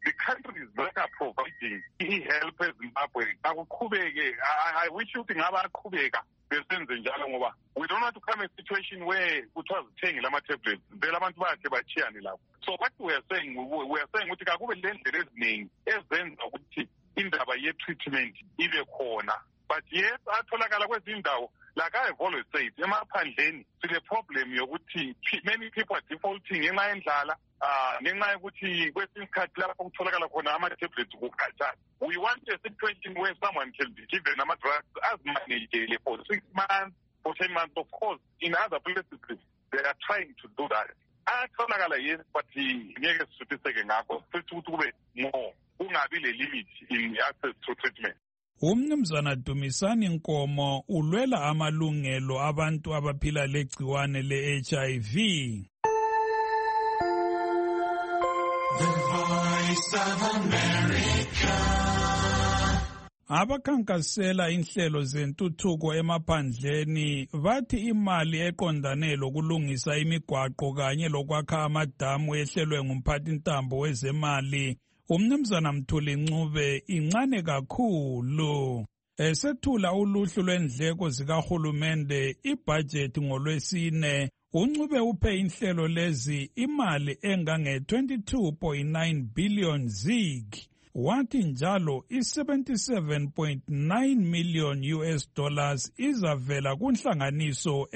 the countries that are providing i-help eZimbabwe akuqhubeke. I wish ukuthi ngaba aqhubeka besenze njalo ngoba we don't want to come a situation where kuthiwa zithenge lama-tablets vele abantu bakhe bachiyane lapho. So what we are saying, we are saying ukuthi kakube le ndlela eziningi ezenza ukuthi indaba ye-treatment ibe khona. But yes, atholakala kwezinye indawo, like I have always said, emaphandleni sile problem yokuthi many people are defaulting ngenxa yendlala, uh, ngenxa yokuthi kwesinye isikhathi lapho kutholakala khona ama-tablets kukhatshana. We want a situation where someone can be given ama-drugs as managed for six months, for ten months. Of course, in other places, they are trying to do that. Atholakala yes, but ngeke sisuthiseke ngakho futhi ukuthi kube more, kungabi le limit in access to treatment. Umnumzana Dumisani Nkomo ulwela amalungelo abantu abaphila legciwane le-H I V. The Voice of America. Abakhankasela inhlelo zentuthuko emaphandleni bathi imali eqondane lokulungisa imigwaqo kanye lokwakha amadamu ehlelwe ngumphathintambo wezemali uMnumzana Mthuli Ncube incane kakhulu. Esethula uluhlu lwendleko zikahulumende ibudget ngolwesine, uNcube uphe inhlelo lezi imali engange twenty-two point nine billion zig. Wathi njalo i-seventy-seven point nine million U S dollars izavela kunhlanganiso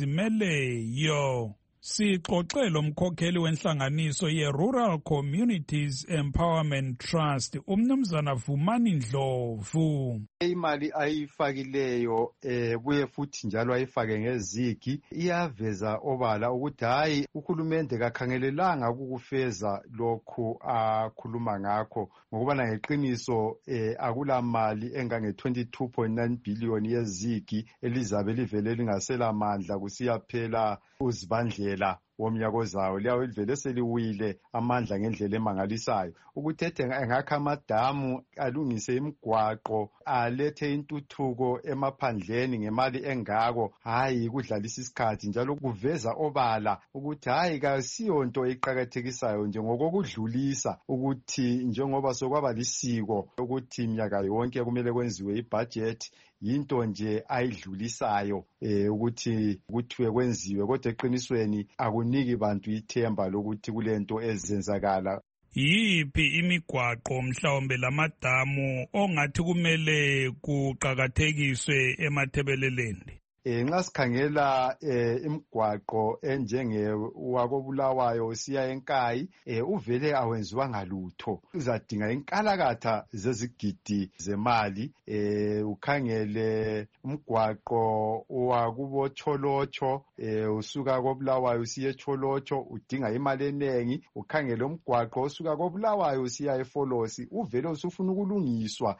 ezizimeleyo. Sixoxe lomkhokheli wenhlanganiso ye-Rural Communities Empowerment Trust, uMnumzana Vumani Ndlovu. Imali ayifakileyo eh buye futhi njalo ayifake ngezigi iyaveza obala ukuthi hayi uhulumende kakhangelelanga ukufeza lokhu akhuluma ngakho ngokuba ngeqiniso eh akula mali engange twenty-two point nine billion yezigi elizabe livele lingasela mandla kusiyaphela uzibandlela womnyaka ozayo liyawe livele seliwile amandla ngendlela emangalisayo ukuthi ethe engakha amadamu alungise imigwaqo alethe intuthuko emaphandleni ngemali engako hayi kudlalisa isikhathi njalo kuveza obala ukuthi hayi kasiyo into eqhakathekisayo nje ngokokudlulisa ukuthi njengoba sokwaba lisiko ukuthi iminyaka yonke kumele kwenziwe ibudget yinto nje ayidlulisayo eh ukuthi kuthiwe kwenziwe kodwa eqinisweni akuniki bantu ithemba lokuthi kulento ezenzakala. Yiphi imigwaqo mhlawumbe lamadamu ongathi kumele kuqhakathekiswe emathebeleleni? Eh nxa sikhangela eh imigwaqo enjenge wakobulawayo usiya eNkayi eh uvele awenziwa ngalutho uzadinga inkalakatha zezigidi zemali eh ukhangele umgwaqo wakubo Cholocho eh usuka kobulawayo usiya eCholocho udinga imali enengi ukhangele umgwaqo osuka kobulawayo usiya eFolosi uvele usufuna ukulungiswa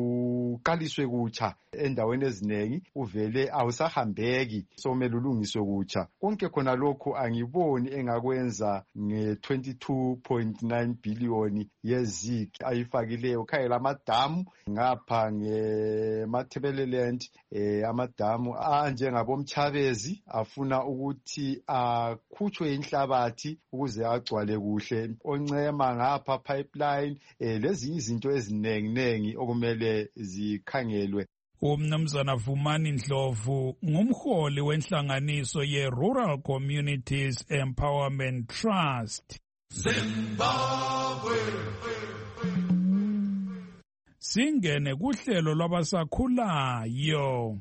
uqaliswe kutsha endaweni ezinengi uvele awusa hambeki somele ulungiswe kutsha konke khona lokho angiboni engakwenza nge twenty-two point nine billion yezig ayifakileyo khayela amadamu ngapha nge Mathebeleland eh amadamu anjengabomchabezi afuna ukuthi akhutshwe inhlabathi ukuze agcwale kuhle oncema ngapha pipeline eh lezi izinto ezinengi nengi okumele zikhangelwe. UMnumzana Vumani Ndlovu ngumholi wenhlanganiso ye-Rural Communities Empowerment Trust. Zimbabwe. Singene kuhlelo lwabasakhulayo.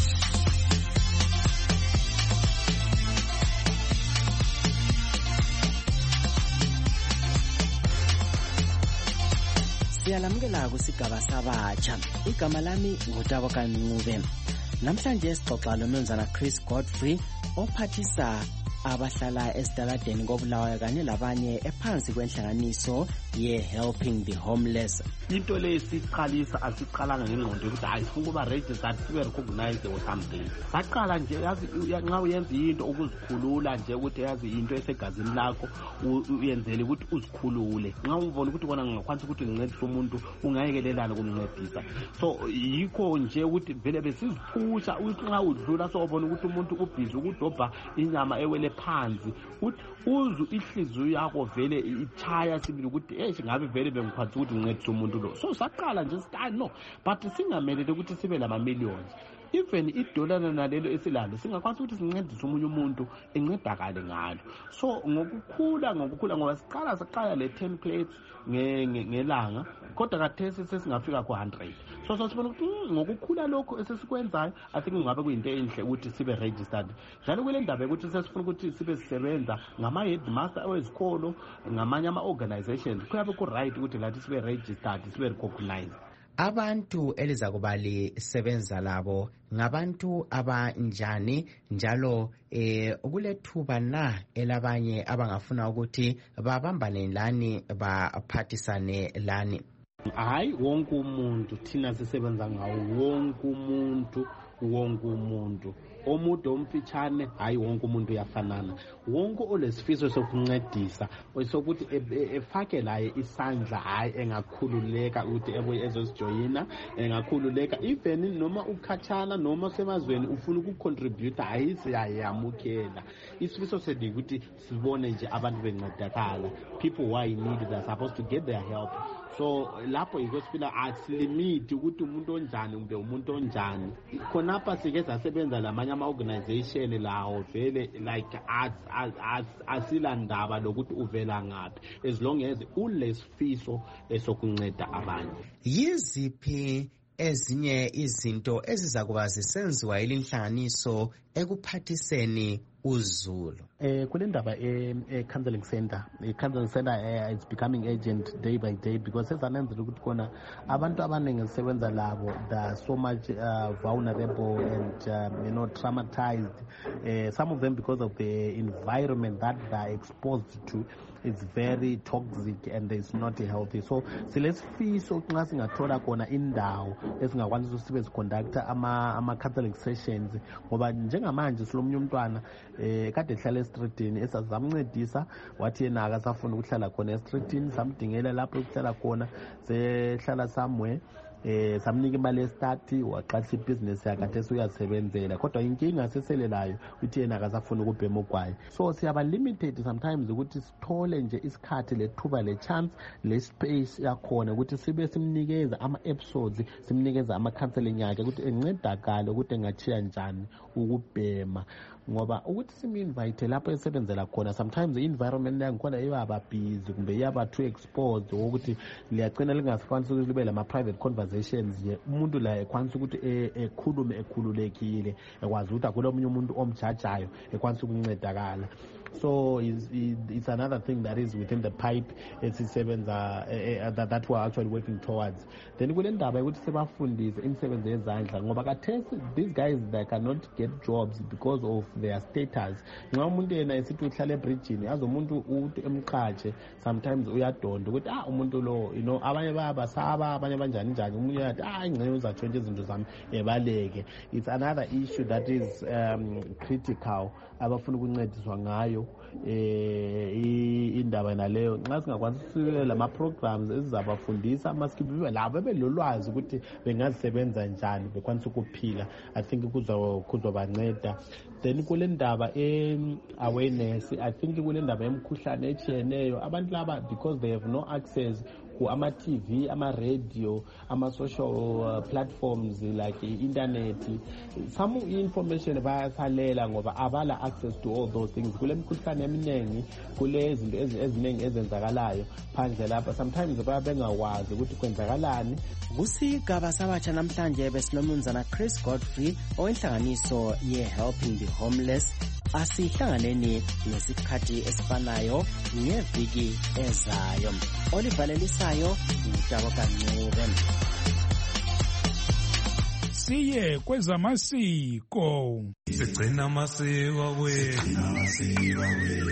Siyalamukela kusigaba sabatsha. Igama lami nguTabakani Ncube. Namhlanje sixoxa loMnumzana Chris Godfrey ophathisa abahlala esitaladeni kobulawayo kanye labanye ephansi kwenhlanganiso ye-Helping the Homeless. Into le siqalisa asiqalanga ngengqondo ukuthi hayi sifuna ukuba registered sibe recognized or something. Saqala nje yazi nxa uyenza into ukuzikhulula nje ukuthi yazi into esegazini lakho uyenzele ukuthi uzikhulule. Nxa ubona ukuthi kona ngakwanisa ukuthi ngincedise umuntu ungayekelelana kumncedisa. So yikho nje ukuthi vele besiziphusha ukuthi nxa udlula so ubona ukuthi umuntu ubhizi ukudobha inyama ewele phansi uzwe ihliziyo yakho vele ichaya sibili ukuthi eish ngabe vele bengikwazi ukuthi ngincedise umuntu lo. So saqala nje sithi no, but singamelele ukuthi sibe lama millions. Even idola nalelo esilalo singakwazi ukuthi sincedise umunye umuntu encedakale ngalo. So ngokukhula ngokukhula ngoba siqala siqala le ten plates ngelanga kodwa kathesi sesingafika ku one hundred. So sasibona ukuthi ngokukhula lokho esesikwenzayo I think ngabe kuyinto enhle ukuthi sibe registered. Njalo kule ndaba ukuthi sesifuna ukuthi sibe sisebenza ngama headmaster wezikolo ngamanye ama organizations kuyabe ku right ukuthi lathi sibe registered sibe recognized. Abantu eliza kuba lisebenza labo ngabantu abanjani njalo eh kulethuba na elabanye abangafuna ukuthi babambane lani baphathisane lani? Hayi wonke umuntu thina sisebenza ngawo wonke umuntu wonke umuntu omude omfitshane hayi wonke umuntu uyafanana. Wonke olesifiso sokuncedisa sokuthi efake laye isandla hayi engakhululeka ukuthi ebuye ezosijoyina engakhululeka even noma ukhatshana noma semazweni ufuna ukucontribute hayi siyayamukela. Isifiso sethu ukuthi sibone nje abantu bencedakala, people who are in need they are supposed to get their help. So lapho ikosifila asilimiti ukuthi umuntu onjani kumbe umuntu onjani. Khonapha sike sasebenza lamanye ama organization lawo vele like asila ndaba lokuthi uvela ngaphi as long as ulesifiso esokunceda abantu. Yiziphi ezinye izinto ezizakuba zisenziwa ilinhlanganiso ekuphathiseni uZulu? Eh kule ndaba e counseling center i counseling center uh, is becoming agent day by day because sesanenzela ukuthi kona abantu abaningi sisebenza labo they are so much uh, vulnerable and um, you know traumatized, uh, some of them because of the environment that they are exposed to. It's very toxic and it's not healthy. So silesifiso nxa singathola khona indawo esingakwanisa ukuthi sibe siconducta ama ama counseling sessions ngoba njengamanje silomunye umntwana eh kade ehlala estreetini esazamncedisa wathi yena akasafuna ukuhlala khona estreetini samdingela lapho ukuhlala khona sehlala somewhere eh samnika imali estati waqalisa ibusiness yakhe kade uyasebenzela kodwa inkinga seselelayo uthi yena akasafuna ukubhema ugwayi. So siyaba limited sometimes ukuthi sithole nje isikhathi lethuba le chance le space yakhona ukuthi sibe simnikeza ama episodes simnikeza ama counseling yakhe ukuthi encedakale ukuthi engachiya njani ukubhema ngoba ukuthi siminvite lapho esebenzela khona sometimes i-environment yangikhona iyaba busy kumbe iyaba too exposed ukuthi liyagcina lingasikwanisa ukuthi libe lama private conversations ye umuntu la ekwanisa ukuthi ekhulume ekhululekile ekwazi ukuthi akula omunye umuntu omjajayo ekwanisa ukuncedakala. So it's, it's another thing that is within the pipe esisebenza uh, that, that we're actually working towards. Then kule ndaba ukuthi sebafundise imisebenzi yezandla ngoba kathesi these guys they cannot get jobs because of their status. Nxa umuntu yena esithi uhlala ebridgini azo umuntu uthi emqhatshe sometimes uyadonda ukuthi ah umuntu lo you know abanye bayabasaba abanye banjani njani umuntu yathi ah ingcene uzatshontsha izinto zami ebaleke. It's another issue that is um, critical abafuna ukuncediswa ngayo eh indaba naleyo nxa singakwazi sibe lama programs ezizabafundisa amaskibiwe labo belolwazi ukuthi bengazisebenza njani bekwanisa ukuphila. I think kuzobanceda. Then kule ndaba e awareness I think kule ndaba emkhuhlane echiyeneyo abantu laba because they have no access ku ama T V ama radio ama social uh, platforms like internet some information bayasalela ngoba abala access to all those things. Kule mkhuhlane eminingi kule izinto eziningi ezenzakalayo phandle lapha sometimes bayabengakwazi ukuthi kwenzakalani. Kusigaba sabatsha namhlanje besinomnumzana Chris Godfrey owenhlanganiso ye Helping the Homeless. Asihlanganeni nesikhathi esifanayo ngeviki ezayo. Olivalelisayo ngitabo kancube. Siye kwezamasiko. Sigcina amasiko wethu.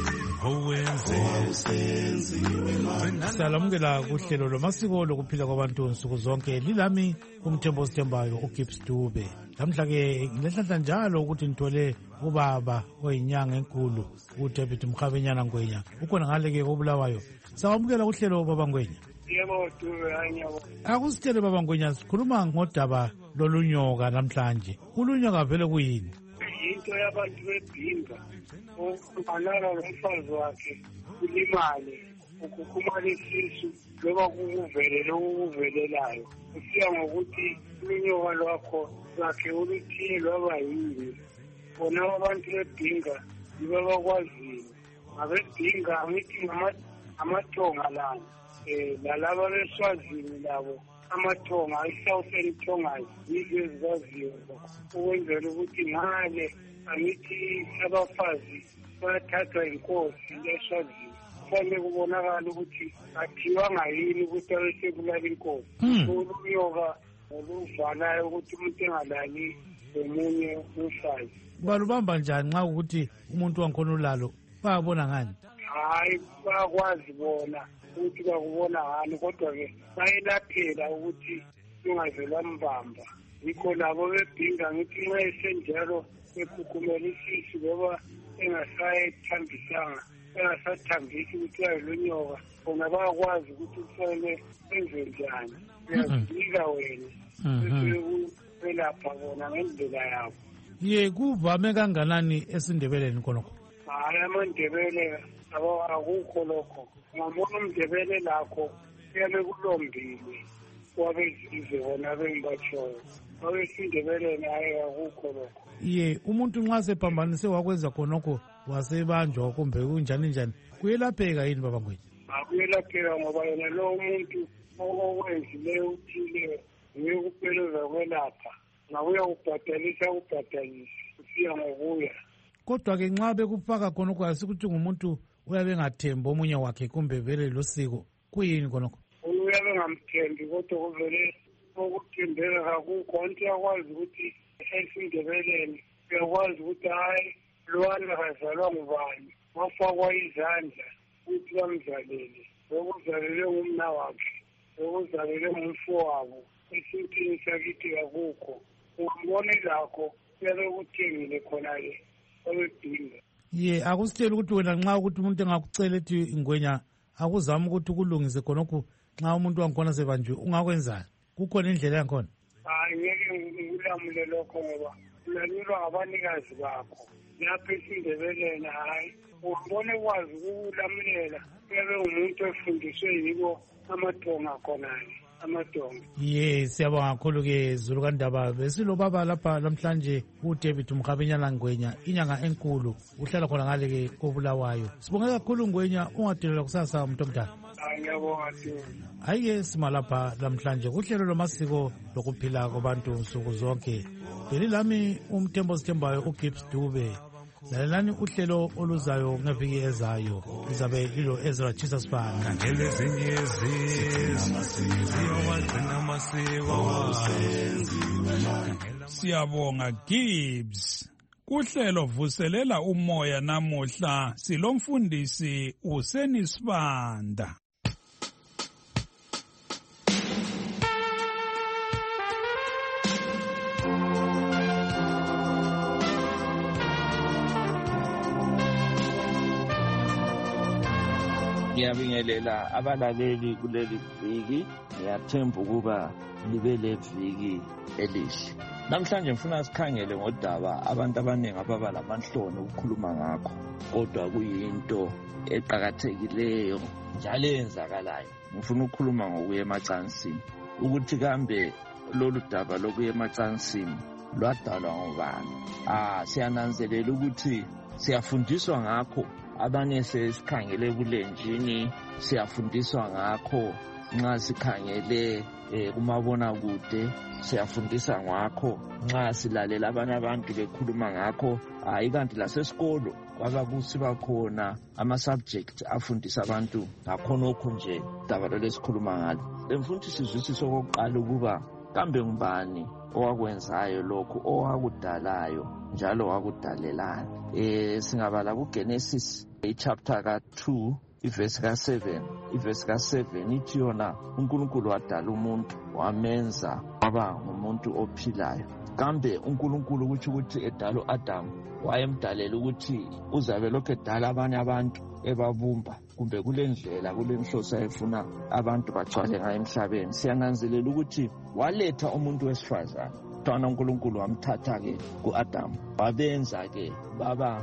Salamukela kuhlelo lwamasiko lokuphila kwabantu nsuku zonke. Lilami umthembo sithembayo uGibbs Dube. Namhla ke ngilenhlanhla njalo ukuthi ngithole ubaba oyinyanga enkulu uDavid Mkhabenyana Ngwenya. Ukhona ngale ke obulawayo. Sawamukela kuhlelo baba Ngwenya. Yebo Dube anyabo. Akusitshele baba Ngwenya sikhuluma ngodaba lolunyoka namhlanje. Ulunyoka vele kuyini? into yabantu bebhinga umanala lomfazi wakhe kulimale ukukhumala isisu loba kukuvelele okukuvelelayo kusiya ngokuthi uminyoka lwakho lakhe oluthile lwaba yini. Bona abantu bebhinga yibo bakwaziyo. Abedinga angithi ngamathonga lana um lalaba beSwazini labo amathonga i-Southern Tongas yizo ezikwaziyo ukwenzela ukuthi ngale angithi abafazi bayathathwa inkosi leSwazini. Kufanele kubonakala ukuthi athiwanga yini ukuthi abesekubulala inkosi. Ulunyoka oluvalayo ukuthi umuntu engalali omunye umfazi. Balubamba njani nxa ukuthi umuntu wankhona ulalo bayabona ngani? Hayi bayakwazi bona ukuthi bakubona ngani kodwa-ke bayelaphela ukuthi ungazelwa mbamba. Yikho labo bebhinga ngithi nxa esenjalo ekhukhumela isisu loba engasayethambisanga engasathambisi ukuthi ayelonyoka bona bayakwazi ukuthi kufanele enze njani. Uyazibika wena bese ukwelapha bona ngendlela yabo. Ye kuvame kanganani esindebeleni khonokho? Hayi amandebele akukho lokho. Ngabona umndebele lakho kuyabe kulombile kwabezizwe bona bengibatshoyo. Abesindebeleni hayi akukho lokho. Ye umuntu nxa sephambanise wakwenza khonokho wasebanjwa kumbe kunjani njani kuyelapheka yini baba Ngwenya? Akuyelapheka ngoba yena lo umuntu okwenzileyo uthile nguye kuphela uzakwelapha. Ngabuya kubhadalisa kubhadalisa kusiya ngokuya. Kodwa-ke nxa bekufaka khonokho asikuthi ngumuntu uyabe engathembi omunye wakhe kumbe vele losiko kuyini khonokho? Uyabe engamthembi kodwa kuvele ukuthembeka kakukho. Anti uyakwazi ukuthi esindebeleni uyakwazi ukuthi hayi lwana kazalwa ngubani wafakwa izandla ukuthi bamzalele bekuzalele ngumna wakhe bekuzalele ngumfowabo. Esintwini sakithi kakukho. Umbone lakho kuyabe kuthengile khona-ke obedinga. Ye akusitshela ukuthi wena nxa ukuthi umuntu engakucela ethi Ngwenya akuzama ukuthi kulungise khonokho nxa umuntu wangikhona sebanjwe ungakwenzani? Kukhona indlela yangikhona? Hayi ngeke ngikulamule lokho ngoba ulalelwa ngabanikazi bakho lapho esindebeleni. Hayi umbone kwazi ukulamulela kuyabe umuntu efundiswe yibo amathonga khona-ke amathonga. Ye siyabonga kakhulu-ke Zulu kaNdaba. Besilobaba lapha namhlanje uDavid Mkhabinyana Ngwenya inyanga enkulu uhlala khona ngale-ke koBulawayo. Sibonge kakhulu Ngwenya ungadelelwa kusasa umuntu omdala. Ngiyabonga. Hayi-ke simalapha namhlanje kuhlelo lwamasiko lokuphila kwabantu nsuku zonke. Beli lami umthembo sithembayo uGibbs Dube. Lalelani uhlelo oluzayo ngeviki ezayo lizabe lilo Ezra Jesus Fan. Kangele zinyezi ziyowagcina amasiko. Siyabonga Gibbs. Kuhlelo vuselela umoya namuhla silomfundisi uSeni Sibanda. Ngiyabingelela abalaleli kuleli viki. Ngiyathemba ukuba libe leviki elihle. Namhlanje ngifuna sikhangele ngodaba abantu abaningi ababa lamanhloni ukukhuluma ngakho, kodwa kuyinto eqhakathekileyo njalo eyenzakalayo. Ngifuna ukukhuluma ngokuya emacansini, ukuthi kambe lolu daba lokuya emacansini lwadalwa ngobani. Ah siyananzelela ukuthi siyafundiswa ngakho. Abanye sesikhangele bulenjini siyafundiswa ngakho, nxa sikhangele kumabona kude siyafundisa ngakho, nxa silalela abanye abantu bekhuluma ngakho. Hayi kanti lasesikolo kwaba kusiba khona ama subject afundisa abantu ngakhonokho nje daba lesikhuluma ngalo. Lemfundo sizwisise okokuqala ukuba kambe ngubani owakwenzayo lokho, owakudalayo njalo wakudalelana. Eh singabala kuGenesis ichapter ka two iverse ka seven. Iverse ka seven ithi yona uNkulunkulu wadala umuntu wamenza waba ngumuntu ophilayo. Kambe uNkulunkulu kuthi ukuthi edala uAdam wayemdalela ukuthi uzabe lokho edala abanye abantu ebabumba, kumbe kulendlela kulenhloso ayefuna abantu bagcwale ngayo emhlabeni. Siyananzelela ukuthi waletha umuntu wesifazane laphana uNkulunkulu wamthatha-ke ku-Adamu wabenza-ke baba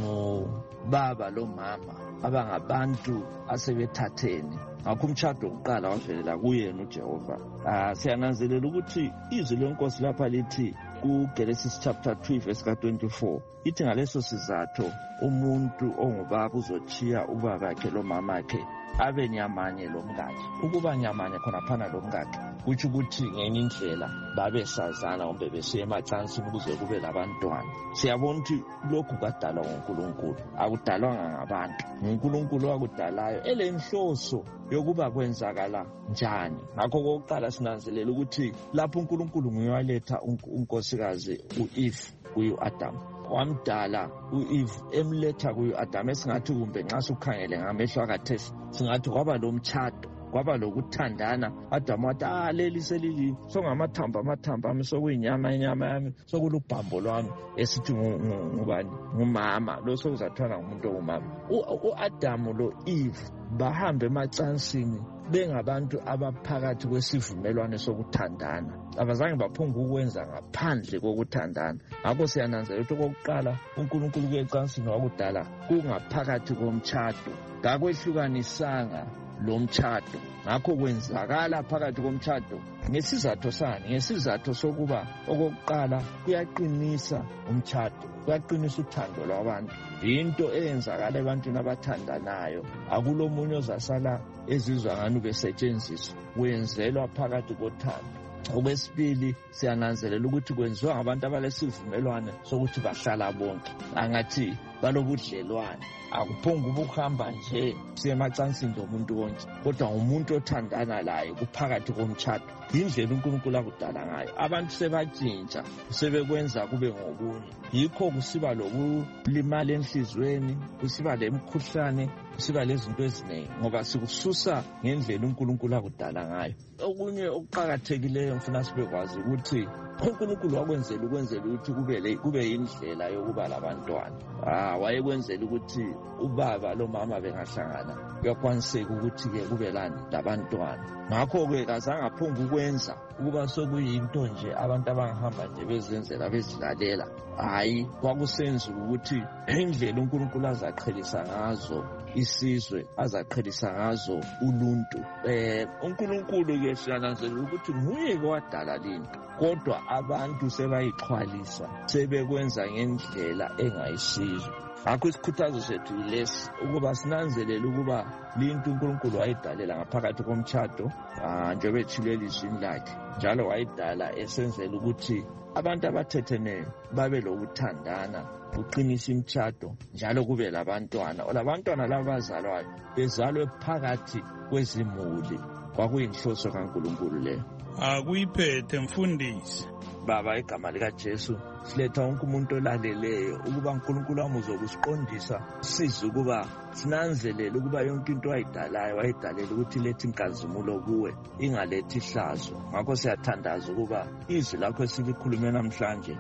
ngubaba lomama abangabantu asebethathene. Ngakho umtshado wokuqala wavelela kuyena uJehova. Ah siyananzelela ukuthi izwi lenkosi lapha lithi kuGenesis chapter two verse ka twenty-four ithi ngaleso sizatho umuntu ongubaba uzochiya ubaba wakhe lomama wakhe abe nyamanye lomkakhe. Ukuba nyamanye khona phana lomkakhe kuthi ukuthi ngenye indlela babesazana kumbe besiya emacansini ukuze kube labantwana. Siyabona ukuthi lokhu kwadalwa nguNkulunkulu, akudalwanga ngabantu. uNkulunkulu wakudalayo elenhloso yokuba kwenzakala njani. Ngakho kokuqala sinanzelela ukuthi lapho uNkulunkulu nguyaletha unkosikazi uEve kuyu-Adamu, wamdala uEve emletha kuyu-Adamu. Esingathi kumbe nxa sukhangele ngamehlo akathesi singathi kwaba lomtshado, kwaba lokuthandana. Adamu wathi ah leli selili songamathamba amathamba ami, sokuyinyama inyama yami, sokulubhambo lwami, esithi ngubani ngumama lo sokuzathwana ngumuntu ongumama. U-Adamu lo Eve bahambe emacansini bengabantu abaphakathi kwesivumelwano sokuthandana, abazange baphunga ukwenza ngaphandle kokuthandana. Ngakho siyananzelela ukuthi okokuqala uNkulunkulu kwecansini wakudala kungaphakathi komtshado, kakwehlukanisanga lo mtshado. Ngakho kwenzakala phakathi komtshado ngesizatho sani? Ngesizatho sokuba okokuqala kuyaqinisa umtshado, kuyaqinisa uthando lwabantu. Into eyenzakala ebantwini abathandanayo, akulomunye ozasala ezizwa ngani besetshenziswa, wenzelwa phakathi kothando. Okwesibili siyananzelela ukuthi kwenziwa ngabantu abalesivumelwano sokuthi bahlala bonke, angathi balobudlelwane. Akuphonga ukuhamba nje siyemacansini lomuntu wonke, kodwa umuntu othandana laye kuphakathi komtshado. Indlela uNkulunkulu akudala ngayo. Abantu sebatshintsha, sebekwenza kube ngokunye. Yikho kusiba lokulimala enhlizweni, kusiba lemkhuhlane, kusiba lezinto eziningi, ngoba sikususa ngendlela uNkulunkulu akudala ngayo. Okunye okuqhakathekileyo mfuna sibekwazi ukuthi uNkulunkulu wakwenzela ukwenzela ukuthi kube kube indlela yokuba labantwana. Ah wayekwenzela ukuthi ubaba lomama bengahlangana kuyakwaniseka ukuthi ke kube lani labantwana. Ngakho ke kazange aphunga ukwenza ukuba sokuyinto nje abantu abangahamba nje bezenzela bezilalela. Hayi, kwakusenza ukuthi indlela uNkulunkulu azaqhelisa ngazo isizwe, azaqhelisa ngazo uluntu. Eh uNkulunkulu ke siyananzelela ukuthi nguye kwadala linto, kodwa abantu sebayixhwalisa, sebekwenza ngendlela engayisizo. Ngakho isikhuthazo sethu yilesi ukuba sinanzelele ukuba linto uNkulunkulu wayidalela ngaphakathi komtshado, njengoba ethile elizwini lakhe, njalo wayidala esenzela ukuthi abantu abathetheneyo babe lokuthandana, uqinisa imtshado, njalo kube labantwana. Olabantwana laba bazalwayo bezalwe phakathi kwezimuli. Kwakuyinhloso kaNkulunkulu leyo. Akuyiphethe mfundisi. Baba, igama likaJesu siletha wonke umuntu olaleleyo ukuba uNkulunkulu wami uzokusiqondisa size ukuba sinanzelele ukuba yonke into ayidalayo wayidalela ukuthi lethi inkazimulo kuwe, ingalethi ihlazo. Ngakho siyathandaza ukuba izwi lakho esilikhulume namhlanje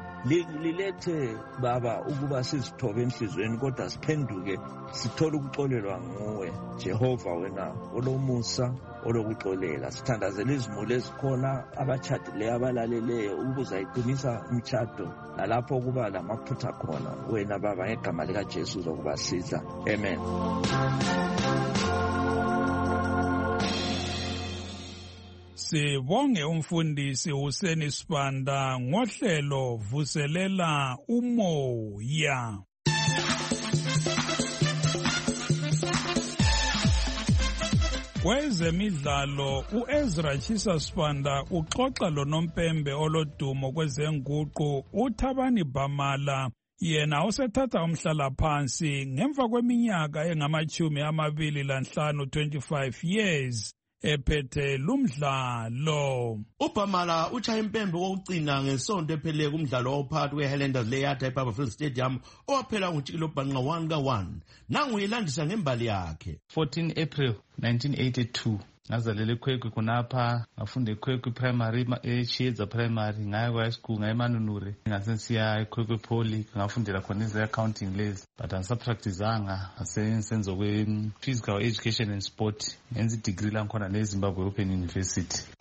lilethe Baba ukuba sizithobe enhlizweni, kodwa siphenduke sithole ukuxolelwa nguwe Jehova, wena olomusa olokuxolela. Sithandazela izimuli ezikhona, abatshadileyo abalaleleyo, ukuze ayiqinisa umtshado nalapho kuba lamaphutha khona. Wena Baba, ngegama likaJesu uzokubasiza. Amen. Sibonge umfundisi Huseni Sibanda ngohlelo vuselela umoya. Kwezemidlalo uEzra Chisa Sibanda uxoxa lonompembe olodumo kwezenguqu uThabani Bhamala, yena osethatha umhlala phansi ngemva kweminyaka engamachumi amabili lanhlanu twenty-five years ephethe lumdlalo. uBhamala utshaye impembe kokugcina ngesonto ephelele kumdlalo ophakathi kweHighlanders leYarda eBarberville Stadium owaphela ngutshikilo bhanqa one ka one. Nangu yilandisa ngembali yakhe. fourteen April nineteen eighty-two ngazalelwa eKwekwe khonapha, ngafunda eKwekwe primary eChiyedza primary, ngaya kwa high school ngaya eManunure, ngasensiya eKwekwe Poly ngafundela khona eze accounting lezi, but angisapracticanga asenzo kwe physical education and sport, ngenza degree la khona neZimbabwe Open University.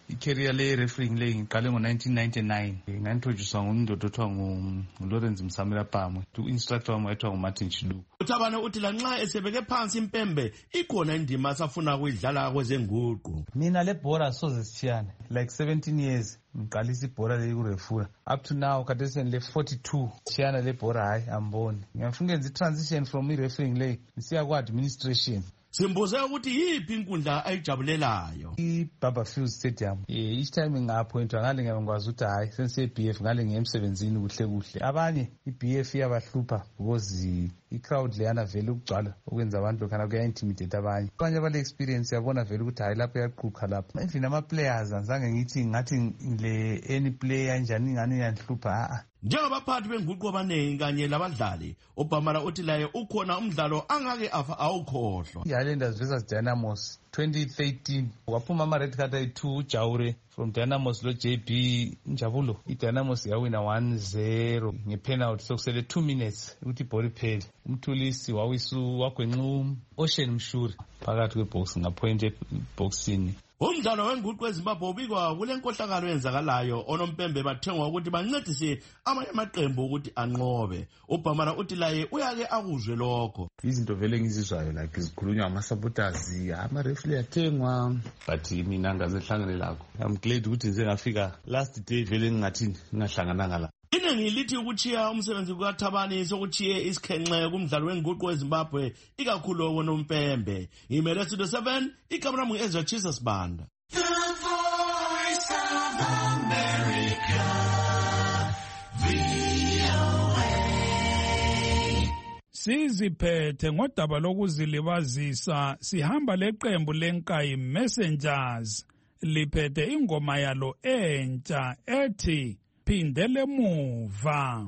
icareer le-refereeing le ngiqale ngo-nineteen ninety-nine. Ngangiintroducwa ngumndoda othiwa nguLawrence Msamela Pamwe. U-instructor wami wayethiwa nguMartin Chiluka. uThabane uthi lanxa esebeke phansi impembe ikhona indima asafuna ukuyidlala kwezenguqu. Mina le bhola soze sithiyane like seventeen years ngiqalisa ibhola leli kurefura up to now khathesi le forty-two sithiyana le bhola hayi amboni. Ngiyafuna ukwenza i-transition from i-refereeing le ngisiya ku-administration. Simbuze ukuthi yiphi inkundla ayijabulelayo. I-Barberfield Stadium. Eh each time ngaphointwa ngale ngiyakwazi ukuthi hayi sense i-B F ngale ngiyemsebenzini kuhle kuhle. Abanye i-B F iyabahlupha because i-crowd leyana vele ukugcwala ukwenza abantu kana kuya intimidate abanye. Abanye abale experience yabona vele ukuthi hayi lapho yaqhuqa lapho. Even ama players azange ngithi ngathi le any player njani ngani yanhlupha a a. Njengabaphathi benguqu abaningi kanye labadlali uBhamala uthi laye ukhona umdlalo angake afa awukhohlwa. I-Highlanders versus Dynamos twenty thirteen waphuma ama-red card ayi-two uJaure from Dynamos lo J B Njabulo. I-Dynamos yawina one zero ngepenalty sokusele two minutes ukuthi ibhola iphele. Umthulisi wawisu wagwenxa Ocean Mshuri phakathi kwebox ngapoint eboxini. Umdlalo wenguqu eZimbabwe ubikwa kule nkohlakalo yenzakalayo onompembe bathengwa ukuthi bancedise amanye amaqembu ukuthi anqobe. uBhamala uthi laye uyake akuzwe lokho. Izinto vele ngizizwayo like izikhulunywa ama-supporters ama-referee athengwa but mina ngazehlangane lakho. I'm glad ukuthi ngize ngafika last day vele ngingathini ngingahlangananga la. Iningi lithi ukuchiya umsebenzi kukaThabani sokuchiye isikhenxe kumdlalo wenguqu eZimbabwe ikakhulu wonompembe. Imele Studio seven ikamera mu Ezra Jesus Banda. The Voice of America. V O A. Siziphethe ngodaba lokuzilibazisa sihamba leqembu lenkayi Messengers liphethe ingoma yalo entsha ethi Phindele Muva.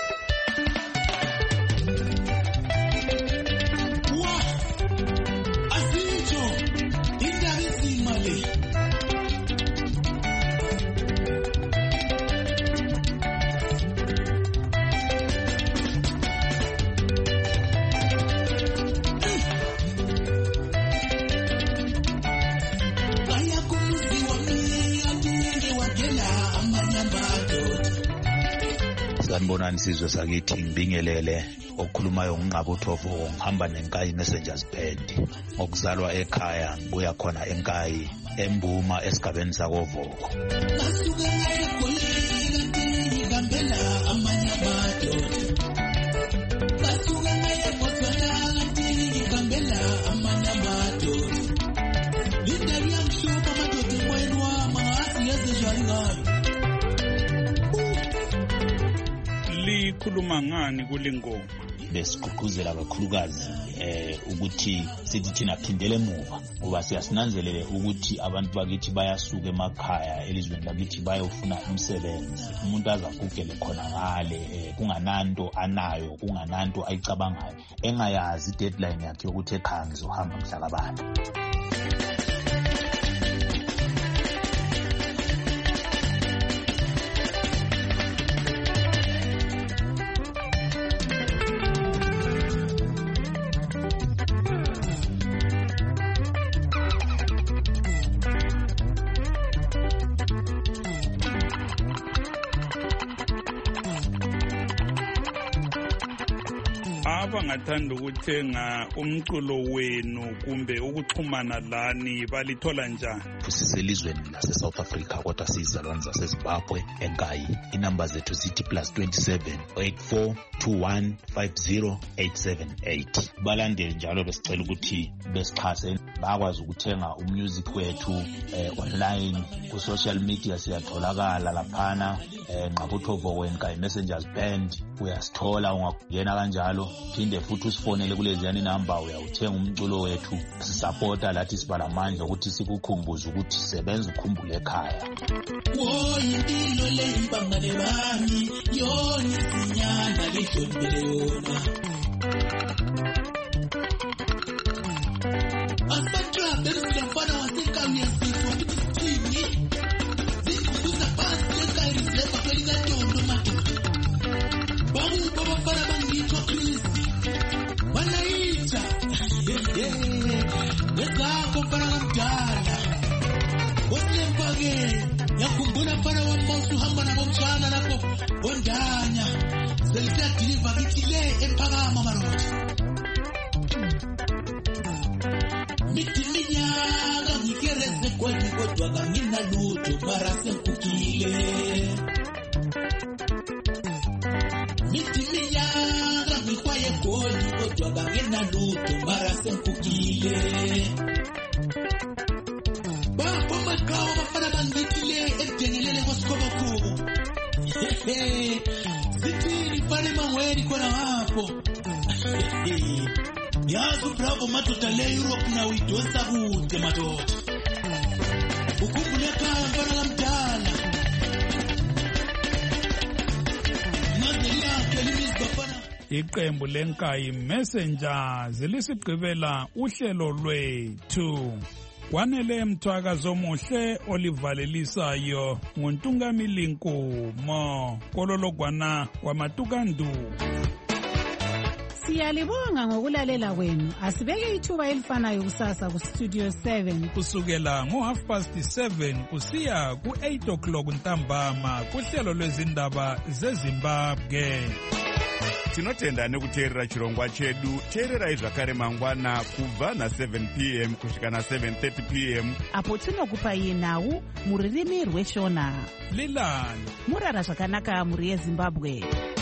Sanibonani sizwe sakithi ngibingelele okukhulumayo ngqabuthovo ngihamba nenkayi Messengers Band ngokuzalwa ekhaya ngibuya khona enkayi eMbuma esigabeni sakoVoko. Likhuluma ngani kulingoma? Besigqugquzela abakhulukazi eh ukuthi sithi thina phindele emuva ngoba siyasinanzelele ukuthi abantu bakithi bayasuka emakhaya elizweni lakithi bayofuna umsebenzi. Umuntu azagugele khona ngale kungananto anayo kungananto ayicabangayo engayazi deadline yakhe ukuthi ekhaya ngizohamba mhlaka bani. Abangathanda ukuthenga umculo wenu kumbe ukuxhumana lani balithola njani? Siselizweni lase South Africa kodwa sizalwane zaseZimbabwe enkayi. Inamba zethu zithi plus twenty-seven eight four two one five zero eight seven eight. Balandeli njalo besicela ukuthi besixhase bakwazi ukuthenga umusic wethu eh, online ku social media siyatholakala laphana eh, Ngqabuthovo wenkayi Messengers Band uyasithola ungakungena kanjalo phinde futhi usifonele kulezi yani number uyawuthenga umculo wethu sisupporta lathi sibala amandla ukuthi sikukhumbuze ukuthi sebenza ukhumbule ekhaya. Woyintilo le impangane bami yona isinyana lejondele yona. Asatra bemsiyafana wasekhaya yasifo ukuthi sithini zikuza phansi lekhaya risepa kwelikaTondo madoda. Bangu baba fana bangitho Chris wanaita yezakho fana kamdala wasempakeni Ndabama maroti Miti minyaka ngikereze kwani kodwa kangina lutho mara senkukile Miti minyaka ngikwaye goli kodwa kangina lutho mara senkukile Baba makawa bafana bangitile edengelele kwasikhoba kubo Zitiri pale maweri kona hapo Yazo bravo matota le Europe na uitosa kude matota Ukumbule kaya mfana la mtala Mazeli yake limizbafana Iqembu lenkayi Messengers lisigqibela uhlelo lwethu. Kwanele mthwakazo omuhle olivalelisayo nguNtungamili Nkumo kolologwana wamatukandu. Siyalibonga ngokulalela kwenu. Asibeke ithuba elifanayo kusasa ku Studio seven kusukela ngo half past seven kusiya ku eight o'clock ntambama kuhlelo lwezindaba zeZimbabwe. Tinotenda nekuteerera chirongwa chedu. Teererai zvakare mangwana kubva na seven p m kusvika na seven thirty p m apo tinokupai nhau muririmi rweshona. Lilani Murara zvakanaka muri yeZimbabwe.